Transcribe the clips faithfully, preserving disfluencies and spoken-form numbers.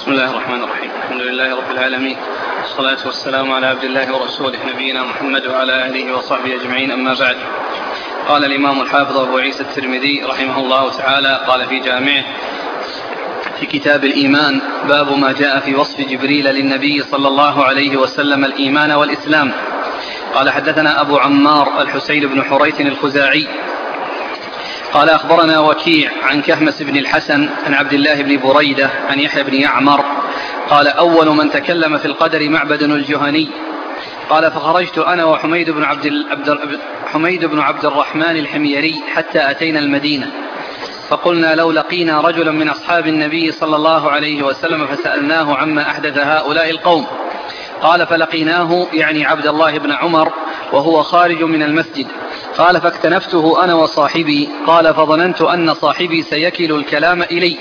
بسم الله الرحمن الرحيم. الحمد لله رب العالمين، والصلاة والسلام على عبد الله ورسوله نبينا محمد وعلى آله وصحبه أجمعين، أما بعد. قال الإمام الحافظ أبو عيسى الترمذي رحمه الله تعالى قال في جامعه في كتاب الإيمان: باب ما جاء في وصف جبريل للنبي صلى الله عليه وسلم الإيمان والإسلام. قال: حدثنا أبو عمار الحسين بن حريث الخزاعي قال: أخبرنا وكيع عن كهمس بن الحسن عن عبد الله بن بريدة عن يحيى بن يعمر قال: أول من تكلم في القدر معبد الجهني. قال: فخرجت أنا وحميد بن عبد, حميد بن عبد الرحمن الحميري حتى أتينا المدينة، فقلنا: لو لقينا رجلا من أصحاب النبي صلى الله عليه وسلم فسألناه عما أحدث هؤلاء القوم. قال: فلقيناه يعني عبد الله بن عمر وهو خارج من المسجد. قال: فاكتنفته أنا وصاحبي. قال: فظننت أن صاحبي سيكل الكلام إلي،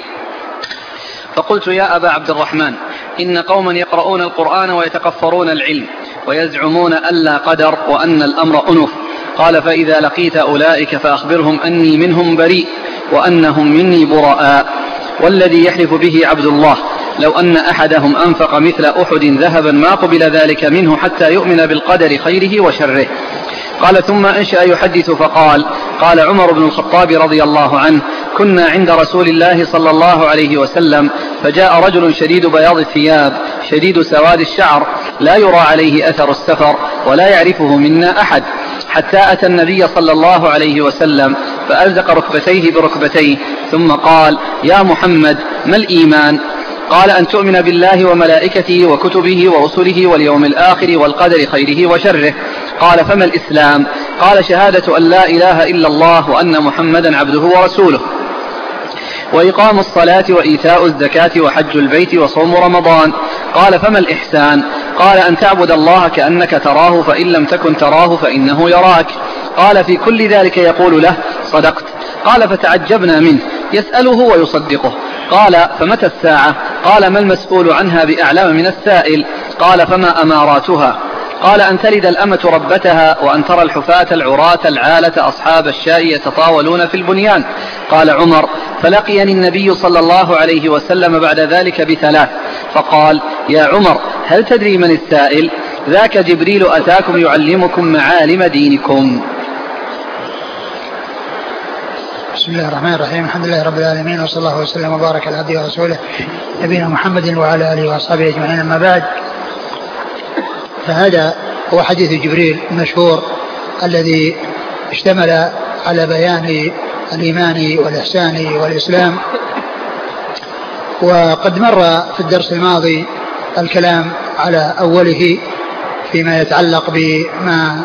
فقلت: يا أبا عبد الرحمن، إن قوما يقرؤون القرآن ويتكفرون العلم ويزعمون ألا قدر وأن الأمر أنف. قال: فإذا لقيت أولئك فأخبرهم أني منهم بريء وأنهم مني براء، والذي يحلف به عبد الله لو أن أحدهم أنفق مثل أحد ذهبا ما قبل ذلك منه حتى يؤمن بالقدر خيره وشره. قال: ثم أنشأ يحدث فقال: قال عمر بن الخطاب رضي الله عنه: كنا عند رسول الله صلى الله عليه وسلم، فجاء رجل شديد بياض الثياب شديد سواد الشعر لا يرى عليه أثر السفر ولا يعرفه منا أحد، حتى أتى النبي صلى الله عليه وسلم فألزق ركبتيه بركبتيه ثم قال: يا محمد، ما الإيمان؟ قال: أن تؤمن بالله وملائكته وكتبه ورسله واليوم الآخر والقدر خيره وشره. قال: فما الإسلام؟ قال: شهادة أن لا إله إلا الله وأن محمدا عبده ورسوله، وإقام الصلاة وإيتاء الزكاة وحج البيت وصوم رمضان. قال: فما الإحسان؟ قال: أن تعبد الله كأنك تراه فإن لم تكن تراه فإنه يراك. قال: في كل ذلك يقول له: صدقت. قال: فتعجبنا منه، يسأله ويصدقه. قال: فمتى الساعة؟ قال: ما المسؤول عنها بأعلم من السائل. قال: فما أماراتها؟ قال: أن تلد الأمة ربتها، وأن ترى الحفاة العراة العالة أصحاب الشاء يتطاولون في البنيان. قال عمر: فلقيني النبي صلى الله عليه وسلم بعد ذلك بثلاث، فقال: يا عمر، هل تدري من السائل؟ ذاك جبريل أتاكم يعلمكم معالم دينكم. بسم الله الرحمن الرحيم. الحمد لله رب العالمين، وصلى الله وسلم وبارك على عبده ورسوله نبينا محمد وعلى آله وأصحابه أجمعين، أما بعد. فهذا هو حديث جبريل المشهور الذي اشتمل على بيان الإيمان والإحسان والإسلام، وقد مر في الدرس الماضي الكلام على أوله فيما يتعلق بما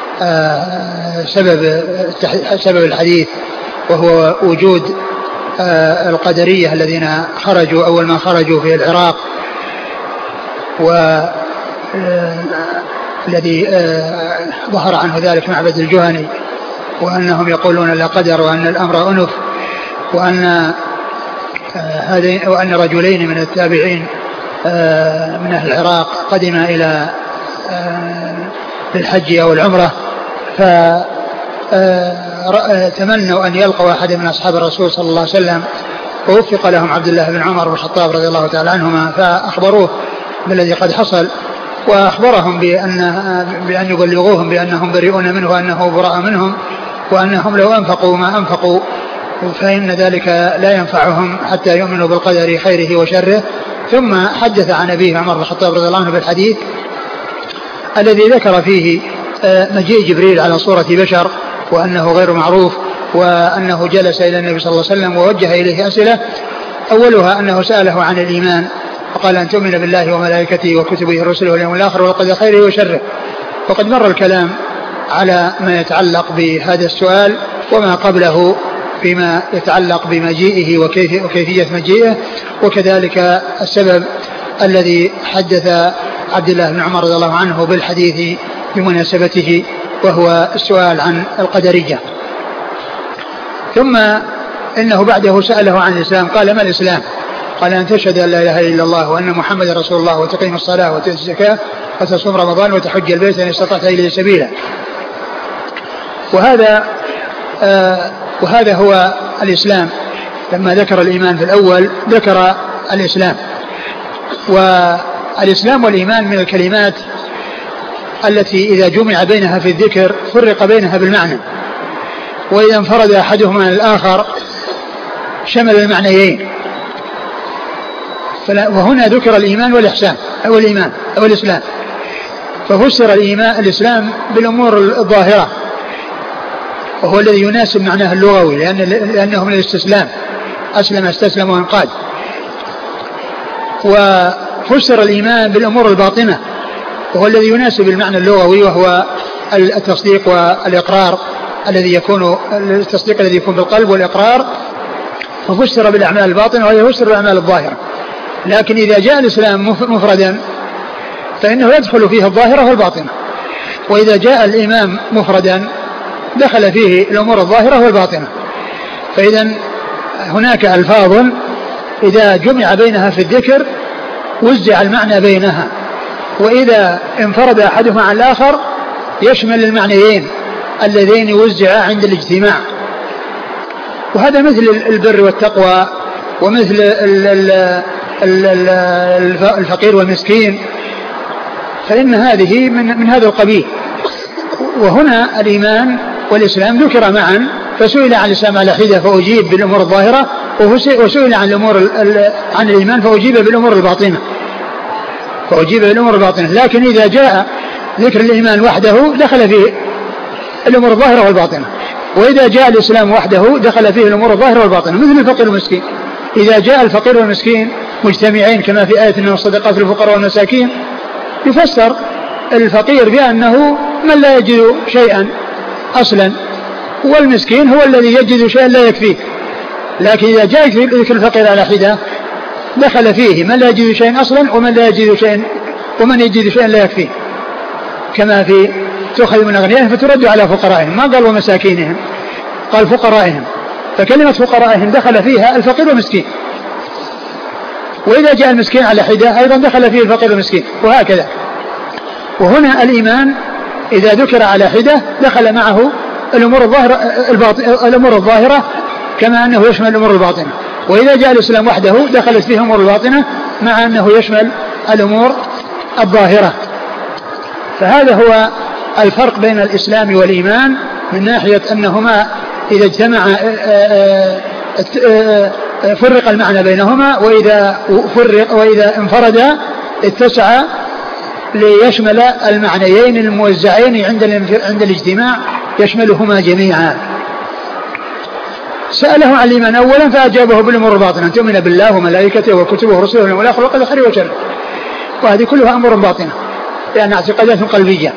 سبب سبب الحديث، وهو وجود القدرية الذين خرجوا أول ما خرجوا في العراق، والذي ظهر عنه ذلك معبد الجهني، وأنهم يقولون لا قدر وأن الأمر أنف، وأن وأن رجلين من التابعين من أهل العراق قدما إلى الحج أو العمرة، فتمنوا أن يلقوا أحد من أصحاب الرسول صلى الله عليه وسلم، ووفق لهم عبد الله بن عمر بن الخطاب رضي الله تعالى عنهما، فأخبروه بالذي قد حصل، وأخبرهم بأن, بأن يبلغوهم بأنهم بريئون منه وأنه براء منهم، وأنهم لو أنفقوا ما أنفقوا فإن ذلك لا ينفعهم حتى يؤمنوا بالقدر خيره وشره. ثم حدث عن أبيه عمر بن الخطاب رضي الله عنه بالحديث الذي ذكر فيه مجيء جبريل على صورة بشر، وأنه غير معروف، وأنه جلس إلى النبي صلى الله عليه وسلم ووجه إليه أسئلة، أولها أنه سأله عن الإيمان، فقال: أن تؤمن بالله وملائكته وكتبه ورسله واليوم الآخر والقدر خيره وشره. وقد مر الكلام على ما يتعلق بهذا السؤال وما قبله فيما يتعلق بمجيئه وكيفية مجيئه، وكذلك السبب الذي حدث عبد الله بن عمر رضي الله عنه بالحديث بمناسبته، وهو السؤال عن القدرية. ثم إنه بعده سأله عن الإسلام، قال: ما الإسلام؟ قال: أن تشهد أن لا إله إلا الله وأن محمد رسول الله وتقيم الصلاة وتؤتي الزكاة وتصوم رمضان وتحج البيت إن استطعت إليه سبيلا. وهذا آه وهذا هو الإسلام. لما ذكر الإيمان في الأول ذكر الإسلام، والإسلام والإيمان من الكلمات التي إذا جمع بينها في الذكر فرق بينها بالمعنى، وإذا انفرد أحدهما عن الآخر شمل المعنيين. وهنا ذكر الإيمان والإحسان أو الإيمان أو الإسلام، ففسر الإيمان الإسلام بالأمور الظاهرة، وهو الذي يناسب معناه اللغوي، لأن لأنه من الاستسلام، أسلم استسلم وانقاد. وفسر الإيمان بالأمور الباطنة، وهو الذي يناسب المعنى اللغوي، وهو التصديق والإقرار الذي يكون التصديق الذي يكون بالقلب والإقرار. وفسر بالأعمال الباطنة، وهي يفسر بالأعمال الظاهرة. لكن إذا جاء الإسلام مفردا فإنه يدخل فيه الظاهرة والباطنة، وإذا جاء الإيمان مفردا دخل فيه الأمور الظاهرة والباطنة. فإذا هناك ألفاظ إذا جمع بينها في الذكر وزع المعنى بينها، وإذا انفرد أحدهما عن الآخر يشمل المعنيين اللذين وزعا عند الاجتماع. وهذا مثل البر والتقوى، ومثل الفقير والمسكين، فإن هذه من, من هذا القبيل. وهنا الإيمان والإسلام ذكر معا، فسئل عن الإسلام على حدة فأجيب بالأمور الظاهرة، وسئل عن الأمور عن الإيمان فأجيب بالأمور الباطنة فأجيب بالأمور الباطنة. لكن إذا جاء ذكر الإيمان وحده دخل فيه الأمور الظاهرة والباطنة، وإذا جاء الإسلام وحده دخل فيه الأمور الظاهرة والباطنة، مثل الفقير والمسكين. إذا جاء الفقير والمسكين مجتمعين كما في آية من الصدقات للفقراء والمساكين، يفسر الفقير بأنه من لا يجد شيئا أصلا، والمسكين هو الذي يجد شيئا لا يكفيه. لكن إذا جاء ذكر الفقير على حدة دخل فيه من لا يجد شيئا أصلا ومن لا يجد شيئا ومن يجد شيئا لا يكفيه، كما في تؤخذ من أغنيائهم فترد على فقرائهم، ما قال ومساكينهم، قال فقرائهم، فكلمة فقرائهم دخل فيها الفقير والمسكين. وإذا جاء المسكين على حدة أيضا دخل فيه الفقير والمسكين، وهكذا. وهنا الإيمان إذا ذكر على حدة دخل معه الأمور الظاهرة, الأمور الظاهرة كما أنه يشمل الأمور الباطنة. وإذا جاء الإسلام وحده دخلت فيه الأمور الباطنة مع أنه يشمل الأمور الظاهرة. فهذا هو الفرق بين الإسلام والإيمان، من ناحية أنهما إذا اجتمع فرق المعنى بينهما، وإذا فرق وإذا انفردا اتسع ليشمل المعنيين الموزعين عند عند الاجتماع، يشملهما جميعا. سأله عن الإيمان أولا فأجابه بالأمور الباطنة، أن تؤمن بالله وملائكته وكتبه ورسله واليوم الآخر والقدر خيره وشره، وهذه كلها أمور باطنة لأن اعتقادات قلبية.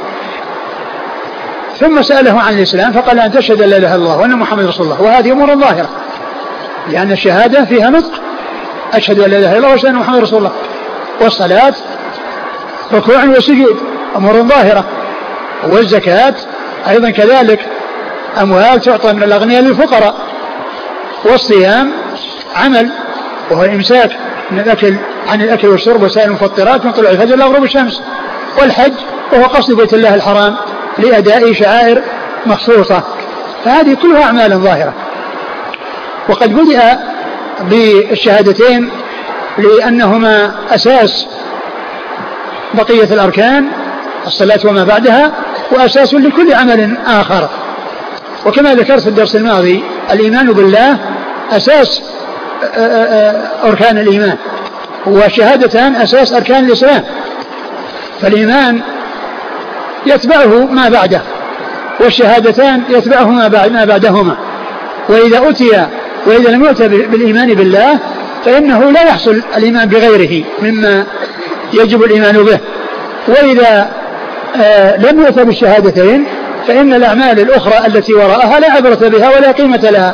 ثم سأله عن الإسلام فقال أن تشهد أن لا إله إلا الله وأن محمد رسول الله، وهذه أمور ظاهرة لأن الشهادة فيها نطق، أشهد أن لا إله إلا الله وأشهد أن محمد رسول الله. والصلاة ركوع وسجود أمور ظاهرة، والزكاة أيضا كذلك، أموال تعطى من الأغنياء للفقراء. والصيام عمل وهو الإمساك من الأكل عن الأكل والشرب وسائر المفطرات من طلوع الفجر إلى غروب الشمس. والحج وهو قصد بيت الله الحرام لأداء شعائر مخصوصة. فهذه كلها أعمال ظاهرة. وقد بدأ بالشهادتين لأنهما أساس بقية الأركان الصلاة وما بعدها، وأساس لكل عمل آخر. وكما ذكرت في الدرس الماضي الإيمان بالله أساس أركان الإيمان، وشهادتان أساس أركان الإسلام. فالإيمان يتبعه ما بعده، والشهادتان يتبعه ما بعدهما. وإذا أتي وإذا لم يؤتى بالإيمان بالله فإنه لا يحصل الإيمان بغيره مما يجب الإيمان به. وإذا آه لم يؤتى بالشهادتين فإن الأعمال الأخرى التي وراءها لا عبرة بها ولا قيمة لها.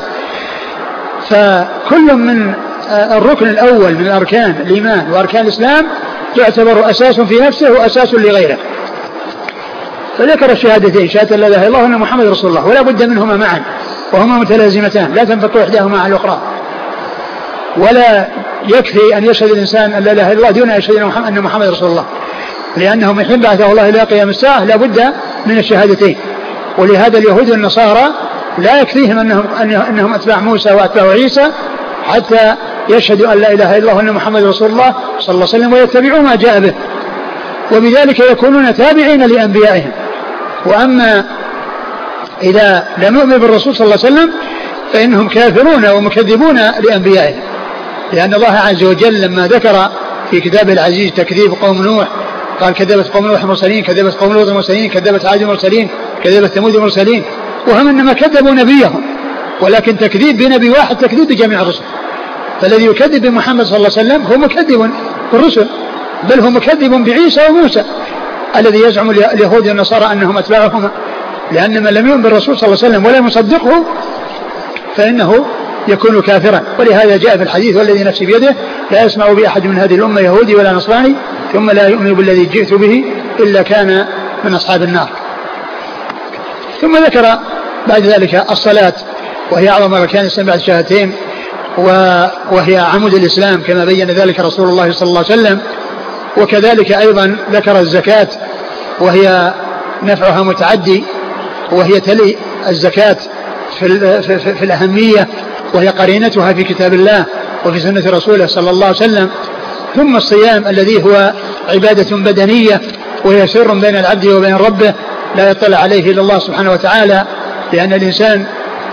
فكل من آه الركن الأول من أركان الإيمان وأركان الإسلام يعتبر أساس في نفسه وأساس لغيره. فذكر الشهادتين، شهادة لا إله إلا الله وأن محمد رسول الله، ولا بد منهما معا وهما متلازمتان لا تنفك إحداهما عن الأخرى. ولا يكفي أن يشهد الإنسان أن لا إله إلا الله دون أن يشهد أن محمد رسول الله، لأنه من حين بعثه الله إلى قيام الساعة لا بد من الشهادتين. ولهذا اليهود والنصارى لا يكفيهم أنهم, أنهم أتباع موسى وأتباع عيسى، حتى يشهدوا أن لا إله إلا الله وأن محمد رسول الله صلى الله عليه وسلم ويتبعوا ما جاء به، وبذلك يكونون تابعين لأنبيائهم. وأما إذا لم يؤمن بالرسول صلى الله عليه وسلم فإنهم كافرون ومكذبون لأنبيائهم، لأن الله عز وجل لما ذكر في كتابه العزيز تكذيب قوم نوح قال كذبت قوم نوح المرسلين، كذبت قوم لوط المرسلين، كذبت عاد المرسلين، كذبت ثمود المرسلين، وهم إنما كذبوا نبيهم، ولكن تكذيب بنبي واحد تكذيب بجميع الرسل. فالذي يكذب بمحمد صلى الله عليه وسلم هو مكذب بالرسل، بل هو مكذب بعيسى وموسى الذي يزعم اليهود والنصارى أنهم أتباعهما، لأن من لم يؤمن بالرسول صلى الله عليه وسلم ولا يصدقه فإنه يكون كافرا. ولهذا جاء في الحديث والذي نفسي بيده لا يسمع بأحد من هذه الأمة يهودي ولا نصراني ثم لا يؤمن بالذي جئت به إلا كان من أصحاب النار. ثم ذكر بعد ذلك الصلاة وهي أعظم أركان الإسلام بعد الشهادتين، وهي عمود الإسلام كما بين ذلك رسول الله صلى الله عليه وسلم. وكذلك أيضا ذكر الزكاة وهي نفعها متعدي، وهي تلي الزكاة في, في, في, في الأهمية، وهي قرينتها في كتاب الله وفي سنة رسوله صلى الله عليه وسلم. ثم الصيام الذي هو عبادة بدنية وهي سر بين العبد وبين ربه لا يطلع عليه إلا الله سبحانه وتعالى، لأن الإنسان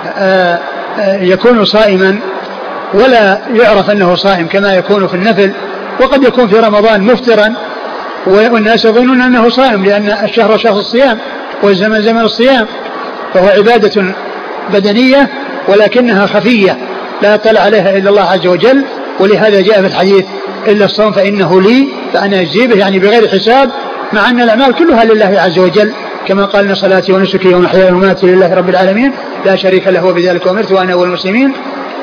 يكون صائما ولا يعرف أنه صائم كما يكون في النفل، وقد يكون في رمضان مفطرا والناس يظنون أنه صائم، لأن الشهر شهر الصيام والزمن زمن الصيام، فهو عبادة بدنية ولكنها خفية لا يطلع عليها إلا الله عز وجل. ولهذا جاء في الحديث إلا الصوم فإنه لي فأنا أجزي به، يعني بغير حساب، مع أن الأعمال كلها لله عز وجل، كما قال إن صلاتي ونسكي ومحياي ومماتي لله رب العالمين لا شريك له وبذلك أمرت وأنا أول المسلمين.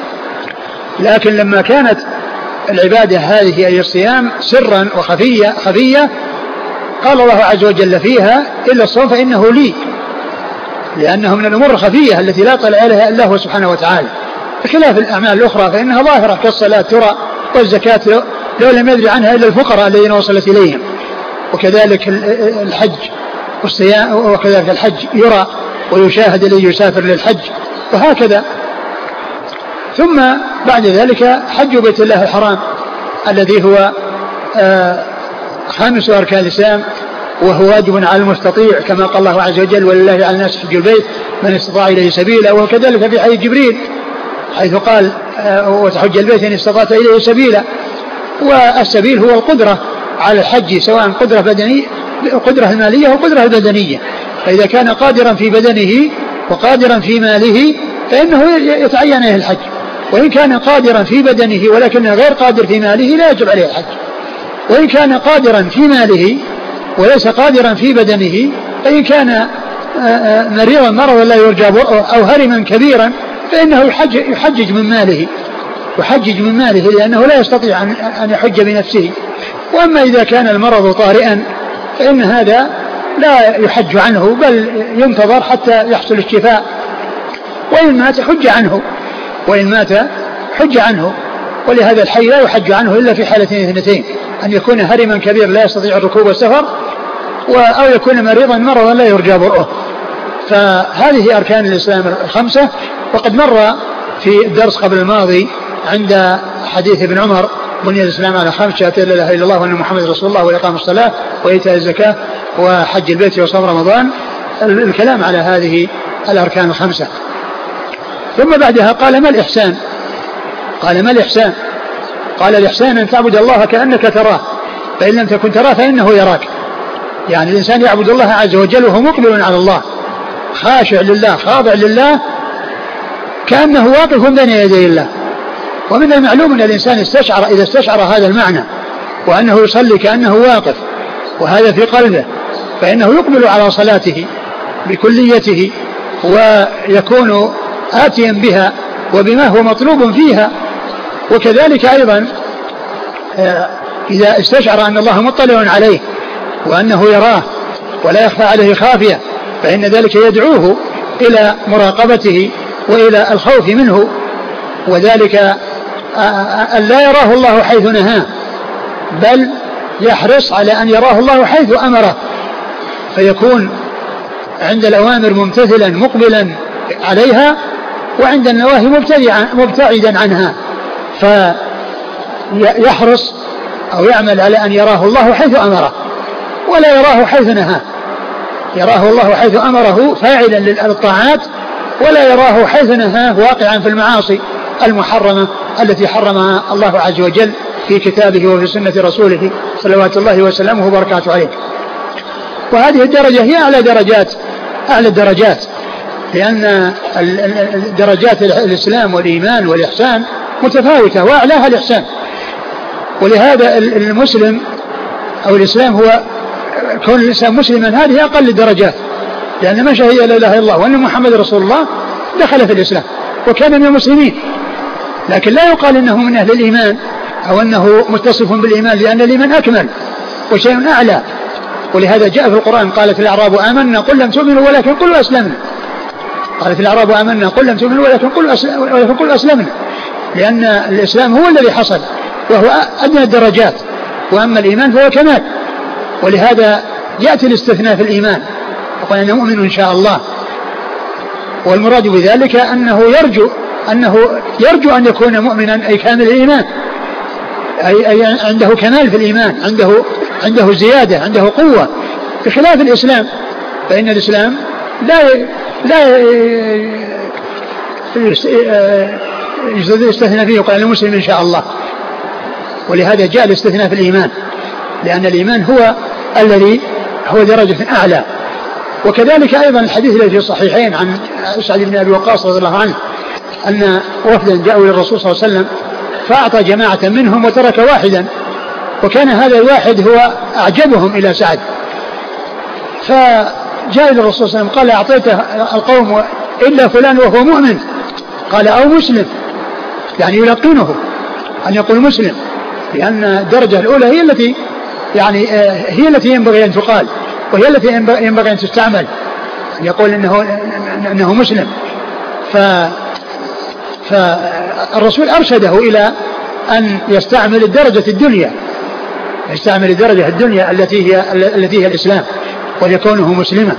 لكن لما كانت العبادة هذه أي الصيام سرا وخفية خفية قال الله عز وجل فيها إلا الصوم فإنه لي، لأنه من الأمور الخفية التي لا طلع عليها إلا هو سبحانه وتعالى، بخلاف الأعمال الأخرى فإنها ظاهرة كالصلاة ترى، والزكاة لو لم يدري عنها إلا الفقراء الذين وصلت إليهم، وكذلك الحج والصيام، وكذلك الحج يرى ويشاهد الذي يسافر للحج، وهكذا. ثم بعد ذلك حج بيت الله الحرام الذي هو آه خامس أركان الإسلام، وهو واجب على المستطيع كما قال الله عز وجل ولله على الناس حج البيت من استطاع إليه سبيلا، وكذلك في حديث جبريل حيث قال آه وتحج البيت إن استطعت إليه سبيلا. والسبيل هو القدرة على الحج، سواء قدرة بدنية قدرة المالية وقدرة البدنية، فإذا كان قادرا في بدنه وقادرا في ماله فإنه يتعين عليه الحج، وإن كان قادرا في بدنه ولكنه غير قادر في ماله لا يجب عليه الحج، وإن كان قادرا في ماله وليس قادرا في بدنه فإن كان مريضا مرضا لا يرجى برؤه أو هرما كبيرا فإنه يحجج, يحجج من ماله يحجج من ماله لأنه لا يستطيع أن يحج بنفسه. وأما إذا كان المرض طارئا فإن هذا لا يحج عنه بل ينتظر حتى يحصل الشفاء، وإن مات حج عنه وإن مات حج عنه. ولهذا الحي لا يحج عنه إلا في حالتين اثنتين، أن يكون هرما كبير لا يستطيع الركوب والسفر، أو يكون مريضا مرضا لا يرجى برؤه. فهذه أركان الإسلام الخمسة. وقد مر في الدرس قبل الماضي عند حديث ابن عمر بني الإسلام على خمس: شهادة لا إله إلا الله وأن محمد رسول الله وإقام الصلاة وإيتاء الزكاة وحج البيت وصوم رمضان، الكلام على هذه الأركان الخمسة. ثم بعدها قال: ما الإحسان؟ قال: ما الإحسان؟ قال: الإحسان أن تعبد الله كأنك تراه، فإن لم تكن تراه فإنه يراك. يعني الإنسان يعبد الله عز وجل وهو مقبل على الله، خاشع لله، خاضع لله، كأنه واقف بين يدي الله. ومن المعلوم أن الإنسان استشعر إذا استشعر هذا المعنى وأنه يصلي كأنه واقف وهذا في قلبه، فإنه يقبل على صلاته بكليته ويكون آتيا بها وبما هو مطلوب فيها. وكذلك أيضا إذا استشعر أن الله مطلع عليه وأنه يراه ولا يخفى عليه خافية فإن ذلك يدعوه إلى مراقبته وإلى الخوف منه، وذلك أن لا يراه الله حيث نهاه بل يحرص على أن يراه الله حيث أمره، فيكون عند الأوامر ممتثلا مقبلا عليها وعند النواهي مبتعدا عنها. فيحرص أو يعمل على أن يراه الله حيث أمره ولا يراه حيث نهاه، يراه الله حيث أمره فاعلا للطاعات ولا يراه حيث نهاه واقعا في المعاصي المحرمة التي حرمها الله عز وجل في كتابه وفي سنة رسوله صلوات الله وسلامه وبركاته عليه. وهذه الدرجة هي أعلى درجات أعلى الدرجات، لأن درجات الإسلام والإيمان والإحسان متفاوتة وأعلاها الإحسان. ولهذا المسلم أو الإسلام هو كون الإنسان مسلما هذه أقل الدرجات، لأن من شهد لا إله إلا الله وأن محمد رسول الله دخل في الإسلام وكان من المسلمين، لكن لا يقال إنه من أهل الإيمان أو أنه متصف بالإيمان، لأن الإيمان أكمل وشيء أعلى. ولهذا جاء في القرآن قالت الأعراب آمنا قل لم تؤمنوا ولكن قلوا أسلمنا، قالت الأعراب آمنا قل لم تؤمنوا ولكن قلوا أسلمنا، لأن الإسلام هو الذي حصل وهو أدنى الدرجات، وأما الإيمان فهو كمال. ولهذا يأتي الاستثناء في الإيمان وقال أنه مؤمن إن شاء الله، والمراد بذلك أنه يرجو أنه يرجو أن يكون مؤمنا أي كامل الإيمان، أي, أي عنده كمال في الإيمان، عنده عنده زيادة، عنده قوة، بخلاف الإسلام فإن الإسلام لا لا يستثنى فيه وقال المسلم إن شاء الله. ولهذا جاء الاستثناء في الإيمان، لأن الإيمان هو الذي هو درجة أعلى. وكذلك أيضا الحديث الذي في الصحيحين عن سعد بن أبي وقاص رضي الله عنه أن وفدا جاءوا للرسول صلى الله عليه وسلم فأعطى جماعة منهم وترك واحدا، وكان هذا الواحد هو أعجبهم إلى سعد، فجاء إلى الرسول صلى الله عليه وسلم قال أعطيت القوم إلا فلان وهو مؤمن، قال أو مسلم، يعني يلقنه أن يقول مسلم، لأن الدرجة الأولى هي التي يعني هي التي ينبغي أن تقال وهي التي ينبغي أن تستعمل، أن يقول إنه إنه مسلم. ف فالرسول أرشده إلى أن يستعمل الدرجة الدنيا، يستعمل الدرجة الدنيا التي هي التي هي الإسلام وليكونه مسلما.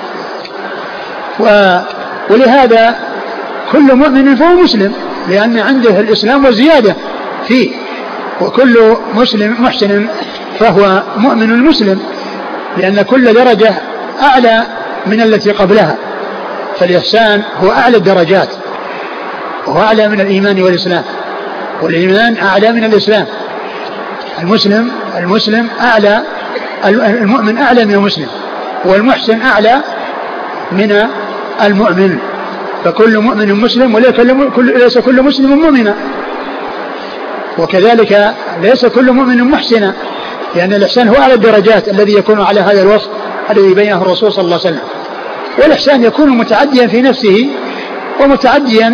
ولهذا كل مؤمن فهو مسلم، لأن عنده الإسلام وزيادة فيه، وكل مسلم محسن فهو مؤمن مسلم، لأن كل درجة أعلى من التي قبلها، فالإحسان هو أعلى الدرجات وهو أعلى من الإيمان والإسلام، والإيمان أعلى من الإسلام. المسلم المسلم أعلى، المؤمن أعلى من المسلم، والمحسن أعلى من المؤمن، فكل مؤمن مسلم وليس كل مسلم مؤمنا، وكذلك ليس كل مؤمن محسنا، لأن الإحسان هو أعلى الدرجات الذي يكون على هذا الوصف الذي بينه الرسول صلى الله عليه وسلم. والإحسان يكون متعديا في نفسه ومتعديا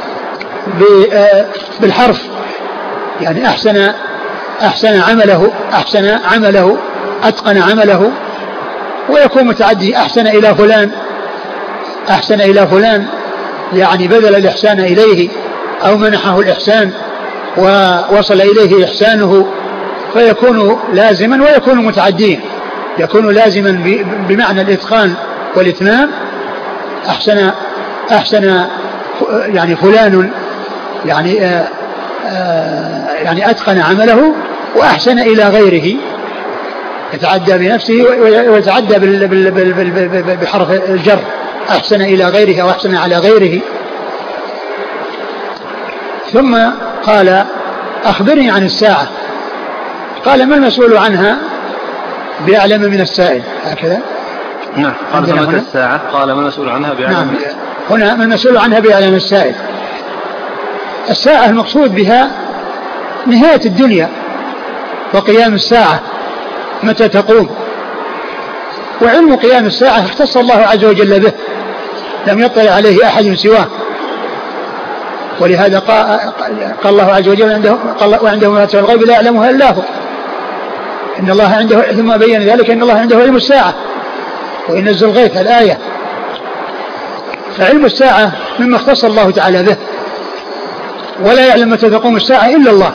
بالحرف، يعني أحسن أحسن عمله أحسن عمله أتقن عمله، ويكون متعدي أحسن إلى فلان أحسن إلى فلان يعني بذل الإحسان إليه أو منحه الإحسان ووصل إليه إحسانه، فيكون لازما ويكون متعديا، يكون لازما بمعنى الإتقان والإتمام. أحسن أحسن يعني فلان يعني آآ آآ يعني أتقن عمله وأحسن إلى غيره، يتعدى بنفسه ويتعدى بحرف الجر، أحسن إلى غيره أو أحسن على غيره. ثم قال أخبرني عن الساعة، قال ما المسؤول عنها بأعلم من السائل، هكذا. نعم. قال متى الساعة؟ قال ما المسؤول عنها بأعلم. نعم. هنا ما المسؤول عنها بأعلم من السائل. الساعة المقصود بها نهاية الدنيا وقيام الساعة متى تقوم، وعلم قيام الساعة اختص الله عز وجل به، لم يطلع عليه أحد سواه. ولهذا قال الله عز وجل عنده وعنده مفاتيح الغيب لا يعلمها إلا هو، إن الله عنده، ثم بين ذلك إن الله عنده علم الساعة وينزل الغيث، الآية. فعلم الساعة مما اختص الله تعالى به، ولا يعلم متى تقوم الساعة إلا الله.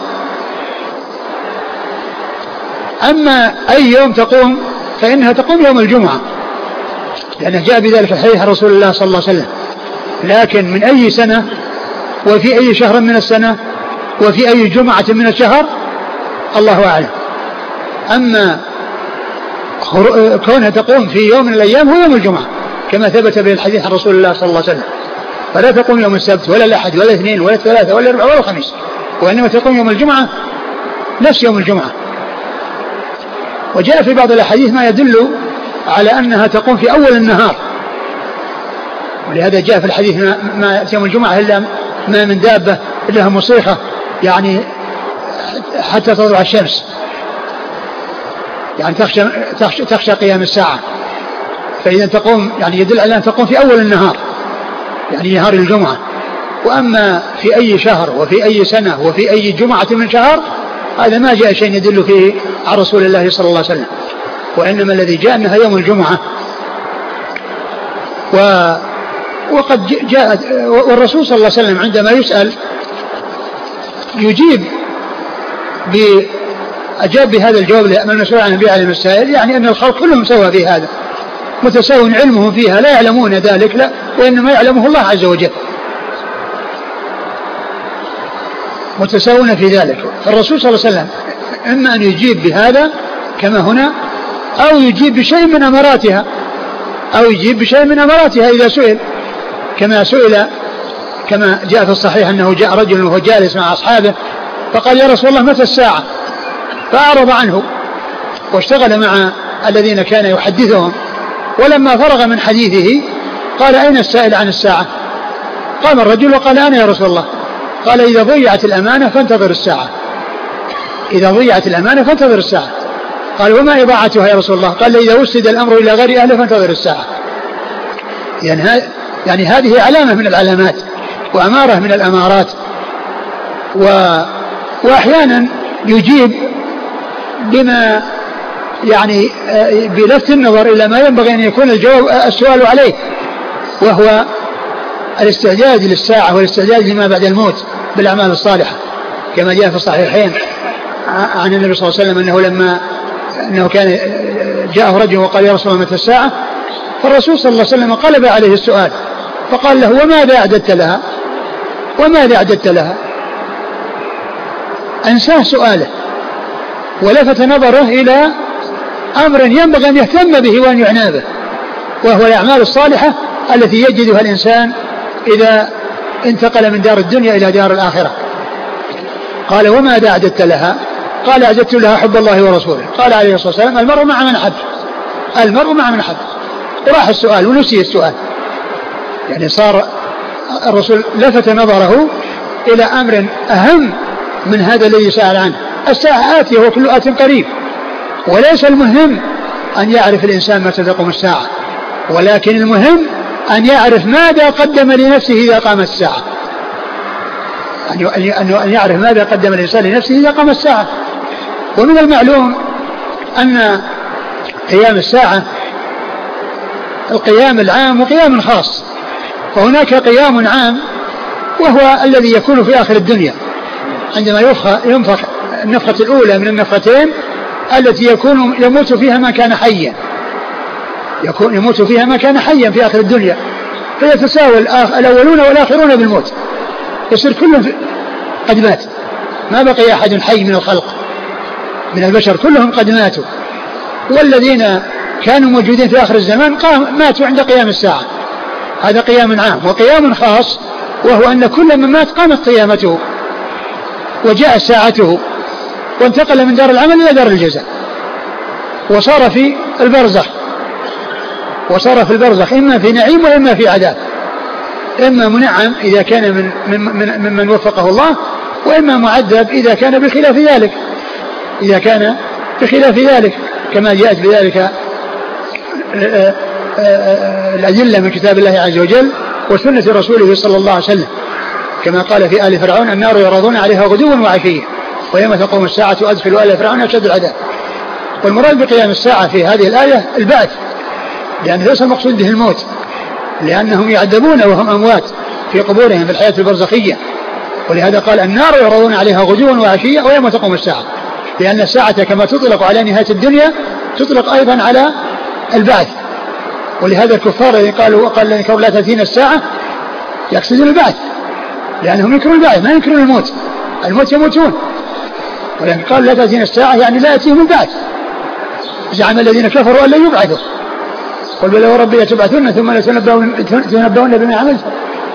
أما أي يوم تقوم فإنها تقوم يوم الجمعة، لأنه جاء بذلك الحديث عن رسول الله صلى الله عليه وسلم. لكن من أي سنة وفي أي شهر من السنة وفي أي جمعة من الشهر الله أعلم. أما كونها تقوم في يوم من الأيام هو يوم الجمعة كما ثبت به الحديث عن رسول الله صلى الله عليه وسلم، فلا تقوم يوم السبت ولا الأحد ولا الاثنين ولا الثلاثة ولا الأربعاء ولا الخميس، وإنما تقوم يوم الجمعة نفس يوم الجمعة. وجاء في بعض الأحاديث ما يدل على أنها تقوم في أول النهار، ولهذا جاء في الحديث ما يأتي يوم الجمعة إلا ما من دابة إلا مصيخة يعني حتى تطلع الشمس، يعني تخشى, تخشى, تخشى قيام الساعة. فإذا تقوم يعني يدل على أن تقوم في أول النهار يعني نهار الجمعة. وأما في أي شهر وفي أي سنة وفي أي جمعة من شهر هذا ما جاء شيء يدل فيه عن رسول الله صلى الله عليه وسلم، وإنما الذي جاء أنها يوم الجمعة. و وقد جاءت والرسول صلى الله عليه وسلم عندما يسأل يجيب بأجاب بهذا الجواب لأن المسؤول عن النبي عليه السائل، يعني أن الخلق كلهم سوا في هذا، متساو علمهم فيها، لا يعلمون ذلك لا، وإنما يعلمه الله عز وجل، متساوون في ذلك. فالرسول صلى الله عليه وسلم إما أن يجيب بهذا كما هنا أو يجيب بشيء من أمراتها، أو يجيب بشيء من أمراتها إذا سئل، كما سئل كما جاء في الصحيح أنه جاء رجل وهو جالس مع أصحابه فقال يا رسول الله متى الساعة؟ فأعرض عنه واشتغل مع الذين كان يحدثهم، ولما فرغ من حديثه قال أين السائل عن الساعة؟ قام الرجل وقال أنا يا رسول الله. قال إذا ضيعت الأمانة فانتظر الساعة، إذا ضيعت الأمانة فانتظر الساعة. قال وما إضاعتها يا رسول الله؟ قال إذا وسد الأمر إلى غير أهله فانتظر الساعة. يعني, يعني هذه علامة من العلامات وأمارة من الأمارات. و... وأحيانا يجيب بما يعني بلفت النظر إلى ما ينبغي أن يكون الجواب السؤال عليه، وهو الاستعداد للساعة والاستعداد لما بعد الموت بالأعمال الصالحة، كما جاء في الصحيحين عن النبي صلى الله عليه وسلم أنه لما أنه كان جاءه رجل وقال يا رسول الله متى الساعة؟ فالرسول صلى الله عليه وسلم قلب عليه السؤال فقال له وماذا أعددت لها؟ وماذا أعددت لها؟ أنساه سؤاله ولفت نظره إلى أمر ينبغي أن يهتم به وأن يعنى به، وهو الأعمال الصالحة التي يجدها الإنسان إذا انتقل من دار الدنيا إلى دار الآخرة. قال وماذا أعددت لها؟ قال أعددت لها حب الله ورسوله. قال عليه الصلاة والسلام المرء مع من أحب، المرء مع من أحب. وراح السؤال ونسي السؤال، يعني صار الرسول لفت نظره إلى أمر أهم من هذا الذي سأل عنه. الساعة آتية وكل آت قريب، وليس المهم أن يعرف الإنسان متى تقوم الساعة، ولكن المهم أن يعرف ماذا قدم لنفسه إذا قامت الساعة، أن يعرف ماذا قدم الإنسان لنفسه إذا قامت الساعة. ومن المعلوم أن قيام الساعة القيام العام وقيام خاص، وهناك قيام عام وهو الذي يكون في آخر الدنيا عندما ينفخ النفخة الأولى من النفختين التي يكون يموت فيها ما كان حيا، يكون يموت فيها ما كان حيا في آخر الدنيا، فيتساوى الأولون والآخرون بالموت، يصير كلهم قد مات، ما بقي أحد حي من الخلق من البشر، كلهم قد ماتوا. والذين كانوا موجودين في آخر الزمان قام ماتوا عند قيام الساعة. هذا قيام عام. وقيام خاص وهو أن كل من مات قامت قيامته وجاء ساعته وانتقل من دار العمل إلى دار الجزاء، وصار في البرزخ، وصار في البرزخ إما في نعيم وإما في عذاب، إما منعم إذا كان من من من من وفقه الله، وإما معذب إذا كان بخلاف ذلك، إذا كان بخلاف ذلك، كما جاءت بذلك الأدلة من كتاب الله عز وجل وسنة رسوله صلى الله عليه وسلم، كما قال في آل فرعون النار يعرضون عليها غدوا وعشيا ويوم تقوم الساعة أدخلوا آل فرعون أشد العذاب. والمراد بقيام الساعة في هذه الآية البعث، لأن ليس المقصود به الموت، لأنهم يعذبون وهم أموات في قبورهم في الحياة البرزخية، ولهذا قال النار يعرضون عليها غدوا وعشيا ويوم تقوم الساعة، لأن الساعة كما تطلق على نهاية الدنيا تطلق أيضا على البعث. ولهذا الكفار الذين قالوا وقال لن ينكروا لا تأتينا الساعة يقصدون البعث، لأنهم ينكرون البعث ما ينكرون الموت الموت يموتون، ولكن قال لا تأتينا الساعة يعني لا يأتيهم البعث. زعم الذين كفروا أن لا يبعثوا، قل بلى وربي لتبعثن ثم لتنبؤن بما عملتم.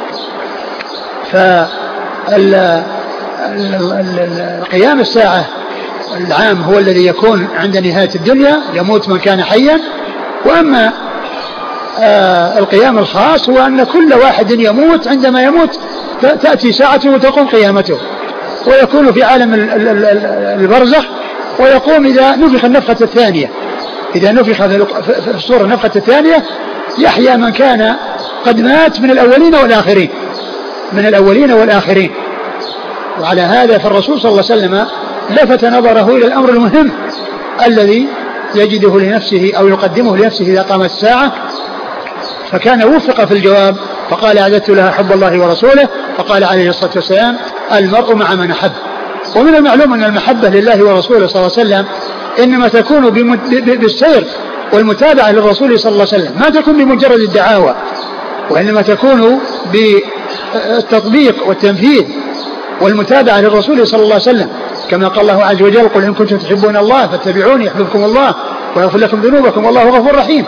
فالقيام الساعة العام هو الذي يكون عند نهاية الدنيا، يموت من كان حيا. وأما آه القيام الخاص هو أن كل واحد يموت، عندما يموت تأتي ساعته وتقوم قيامته، ويكون في عالم البرزخ، ويقوم إذا نفخ النفخة الثانية. إذا نفخ في الصورة النفخة الثانية يحيى من كان قد مات من الأولين والآخرين، من الأولين والآخرين. وعلى هذا فالرسول صلى الله عليه وسلم لفت نظره إلى الأمر المهم الذي يجده لنفسه أو يقدمه لنفسه إذا قامت الساعة، فكان وفق في الجواب فقال أعددت لها حب الله ورسوله. فقال عليه الصلاة والسلام المرء مع من أحب. ومن المعلوم أن المحبة لله ورسوله صلى الله عليه وسلم إنما تكون بالسير والمتابعة للرسول صلى الله عليه وسلم، ما تكون بمجرد الدعاوى، وإنما تكون بالتطبيق والتنفيذ والمتابعة للرسول صلى الله عليه وسلم، كما قال الله عز وجل قل إن كنتم تحبون الله فاتبعوني يحببكم الله ويغفر لكم ذنوبكم والله غفور رحيم.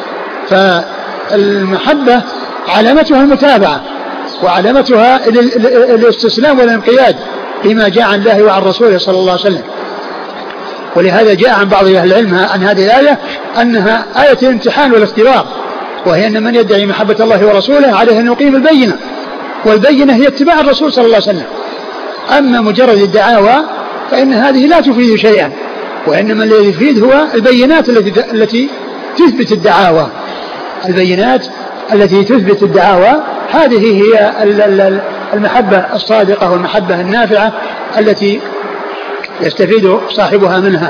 فالمحبة علامتها المتابعة، وعلامتها الاستسلام والانقياد لما جاء عن الله وعن رسوله صلى الله عليه وسلم. ولهذا جاء عن بعض أهل العلم عن هذه الآية أنها آية الامتحان والاختبار، وهي أن من يدعي محبة الله ورسوله عليه أن يقيم البينة، والبينة هي اتباع الرسول صلى الله عليه وسلم. أما مجرد الدعاوى فإن هذه لا تفيد شيئا، وإنما الذي يفيد هو البينات التي التي تثبت الدعاوى. البينات التي تثبت الدعاوى هذه هي المحبة الصادقة والمحبة النافعة التي يستفيد صاحبها منها.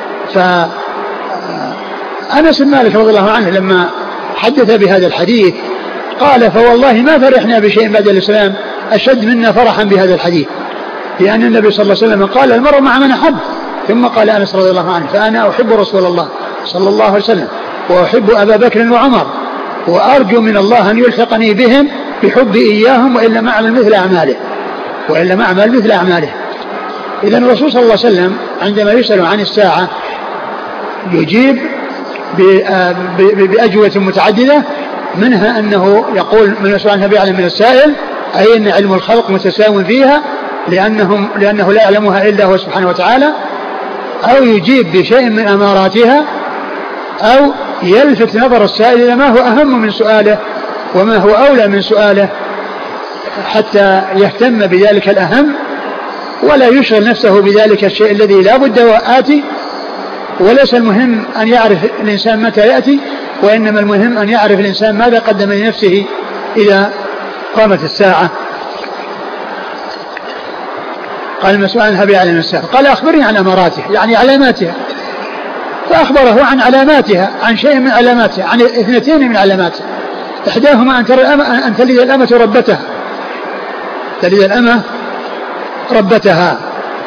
فأنس بن مالك رضي الله عنه لما حدث بهذا الحديث قال فوالله ما فرحنا بشيء بعد الإسلام أشد منا فرحا بهذا الحديث، لأن النبي صلى الله عليه وسلم قال المرء مع من أحب. ثم قال أنس رضي الله عنه فأنا أحب رسول الله صلى الله عليه وسلم وأحب أبا بكر وعمر وأرجو من الله أن يلحقني بهم بحب إياهم وإلا ما أعمل مثل أعماله وإلا ما أعمل مثل أعماله. إذن الرسول صلى الله عليه وسلم عندما يسأل عن الساعة يجيب بأجوبة متعددة، منها أنه يقول من يسأل عنها بيعلم من السائل، أي أن علم الخلق متساو فيها لأنهم لأنه لا يعلمها إلا هو سبحانه وتعالى، أو يجيب بشيء من أماراتها، أو يلفت نظر السائل إلى ما هو أهم من سؤاله وما هو أولى من سؤاله حتى يهتم بذلك الأهم ولا يشغل نفسه بذلك الشيء الذي لا بد وآتي. وليس المهم أن يعرف الإنسان متى يأتي، وإنما المهم أن يعرف الإنسان ماذا قدم لنفسه إذا قامت الساعة. قال المسؤول عنها بيعلم الساعة، قال أخبرني عن أماراتها يعني علاماتها، فأخبره عن علاماتها، عن شيء من علاماتها، عن اثنتين من علاماتها. إحداهما أن ترى الأمة أن تلد الأمة ربتها، تلد الأمة ربتها،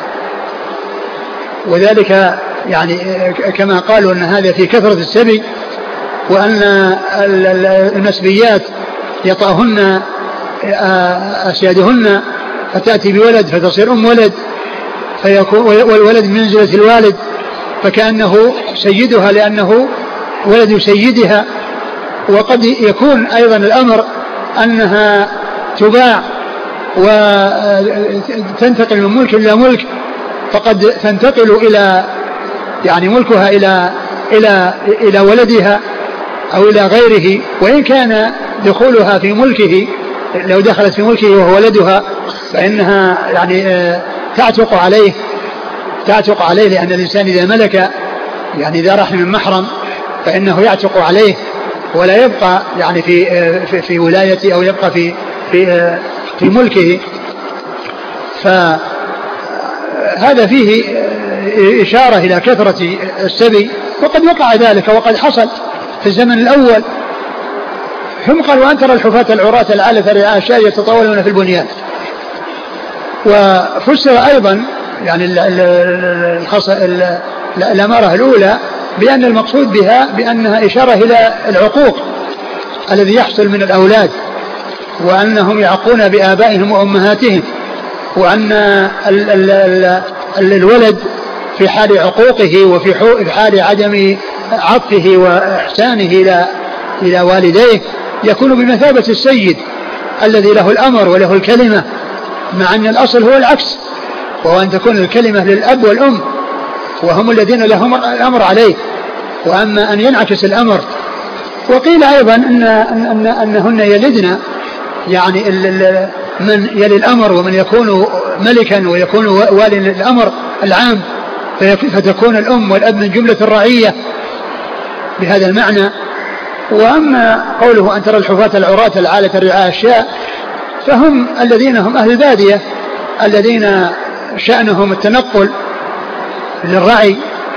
وذلك يعني كما قالوا أن هذا في كثرة السبي، وأن المسبيات يطأهن أسيادهن فتأتي بولد فتصير أم ولد، فيكون والولد من منزلة الوالد، فكأنه سيدها لأنه ولد سيدها. وقد يكون أيضا الأمر أنها تباع وتنتقل من ملك إلى ملك، فقد تنتقل إلى يعني ملكها إلى إلى إلى ولدها أو إلى غيره، وإن كان دخولها في ملكه لو دخلت في ملكه وهو ولدها فإنها يعني تعتق عليه تعتق عليه لأن الإنسان إذا ملك يعني إذا راح من محرم فإنه يعتق عليه ولا يبقى يعني في في, في ولايته أو يبقى في في في ملكه. فهذا فيه إشارة إلى كثرة السبي، وقد وقع ذلك وقد حصل في الزمن الأول. ثم قال وأن ترى الحفاة العراة العالة رعاء الشاة يتطاولون في البنيان. وفسر أيضا يعني الأمارة الأولى بأن المقصود بها بأنها إشارة إلى العقوق الذي يحصل من الأولاد، وأنهم يعقون بآبائهم وأمهاتهم، وأن ال ال ال الولد في حال عقوقه وفي حال عدم عطفه وإحسانه إلى إلى والديه يكون بمثابة السيد الذي له الأمر وله الكلمة، مع أن الأصل هو العكس، وهو أن تكون الكلمة للأب والأم وهم الذين لهم الأمر عليه، وأما أن ينعكس الأمر. وقيل أيضا إن أن أنهن يلدن يعني من يلي الأمر ومن يكون ملكا ويكون والي الأمر العام، فتكون الأم والأب من جملة الرعية بهذا المعنى. وأما قوله أن ترى الحفاة العراة العالة الرعاء الشاء، فهم الذين هم أهل البادية الذين شأنهم التنقل للرعي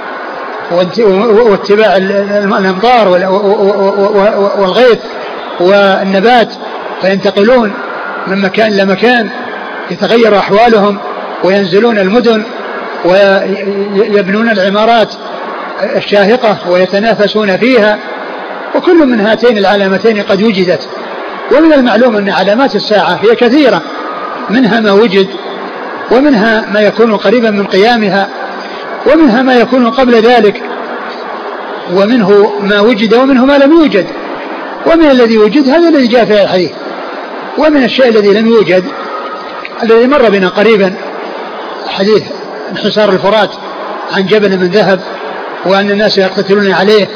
واتباع الأمطار والغيث والنبات، فينتقلون من مكان إلى مكان، يتغير أحوالهم وينزلون المدن ويبنون العمارات الشاهقة ويتنافسون فيها. وكل من هاتين العلامتين قد وجدت. ومن المعلوم أن علامات الساعة هي كثيرة، منها ما وجد ومنها ما يكون قريبا من قيامها ومنها ما يكون قبل ذلك، ومنه ما وجد ومنه ما لم يوجد. ومن الذي وجد هذا الذي جاء في الحديث، ومن الشيء الذي لم يوجد الذي مر بنا قريبا حديث انحسار الفرات عن جبل من ذهب، وأن الناس يقتتلون عليه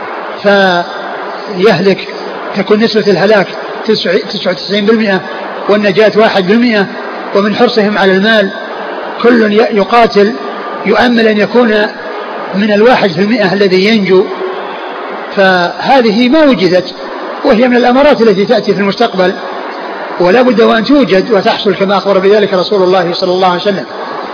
فيهلك، تكون نسبة الهلاك تسعة وتسعين بالمئة والنجاة واحد بالمئة. ومن حرصهم على المال كل يقاتل يؤمل أن يكون من الواحد في المئة الذي ينجو. فهذه ما وجدت، وهي من الأمارات التي تأتي في المستقبل ولا بد وأن توجد وتحصل كما أخبر بذلك رسول الله صلى الله عليه وسلم.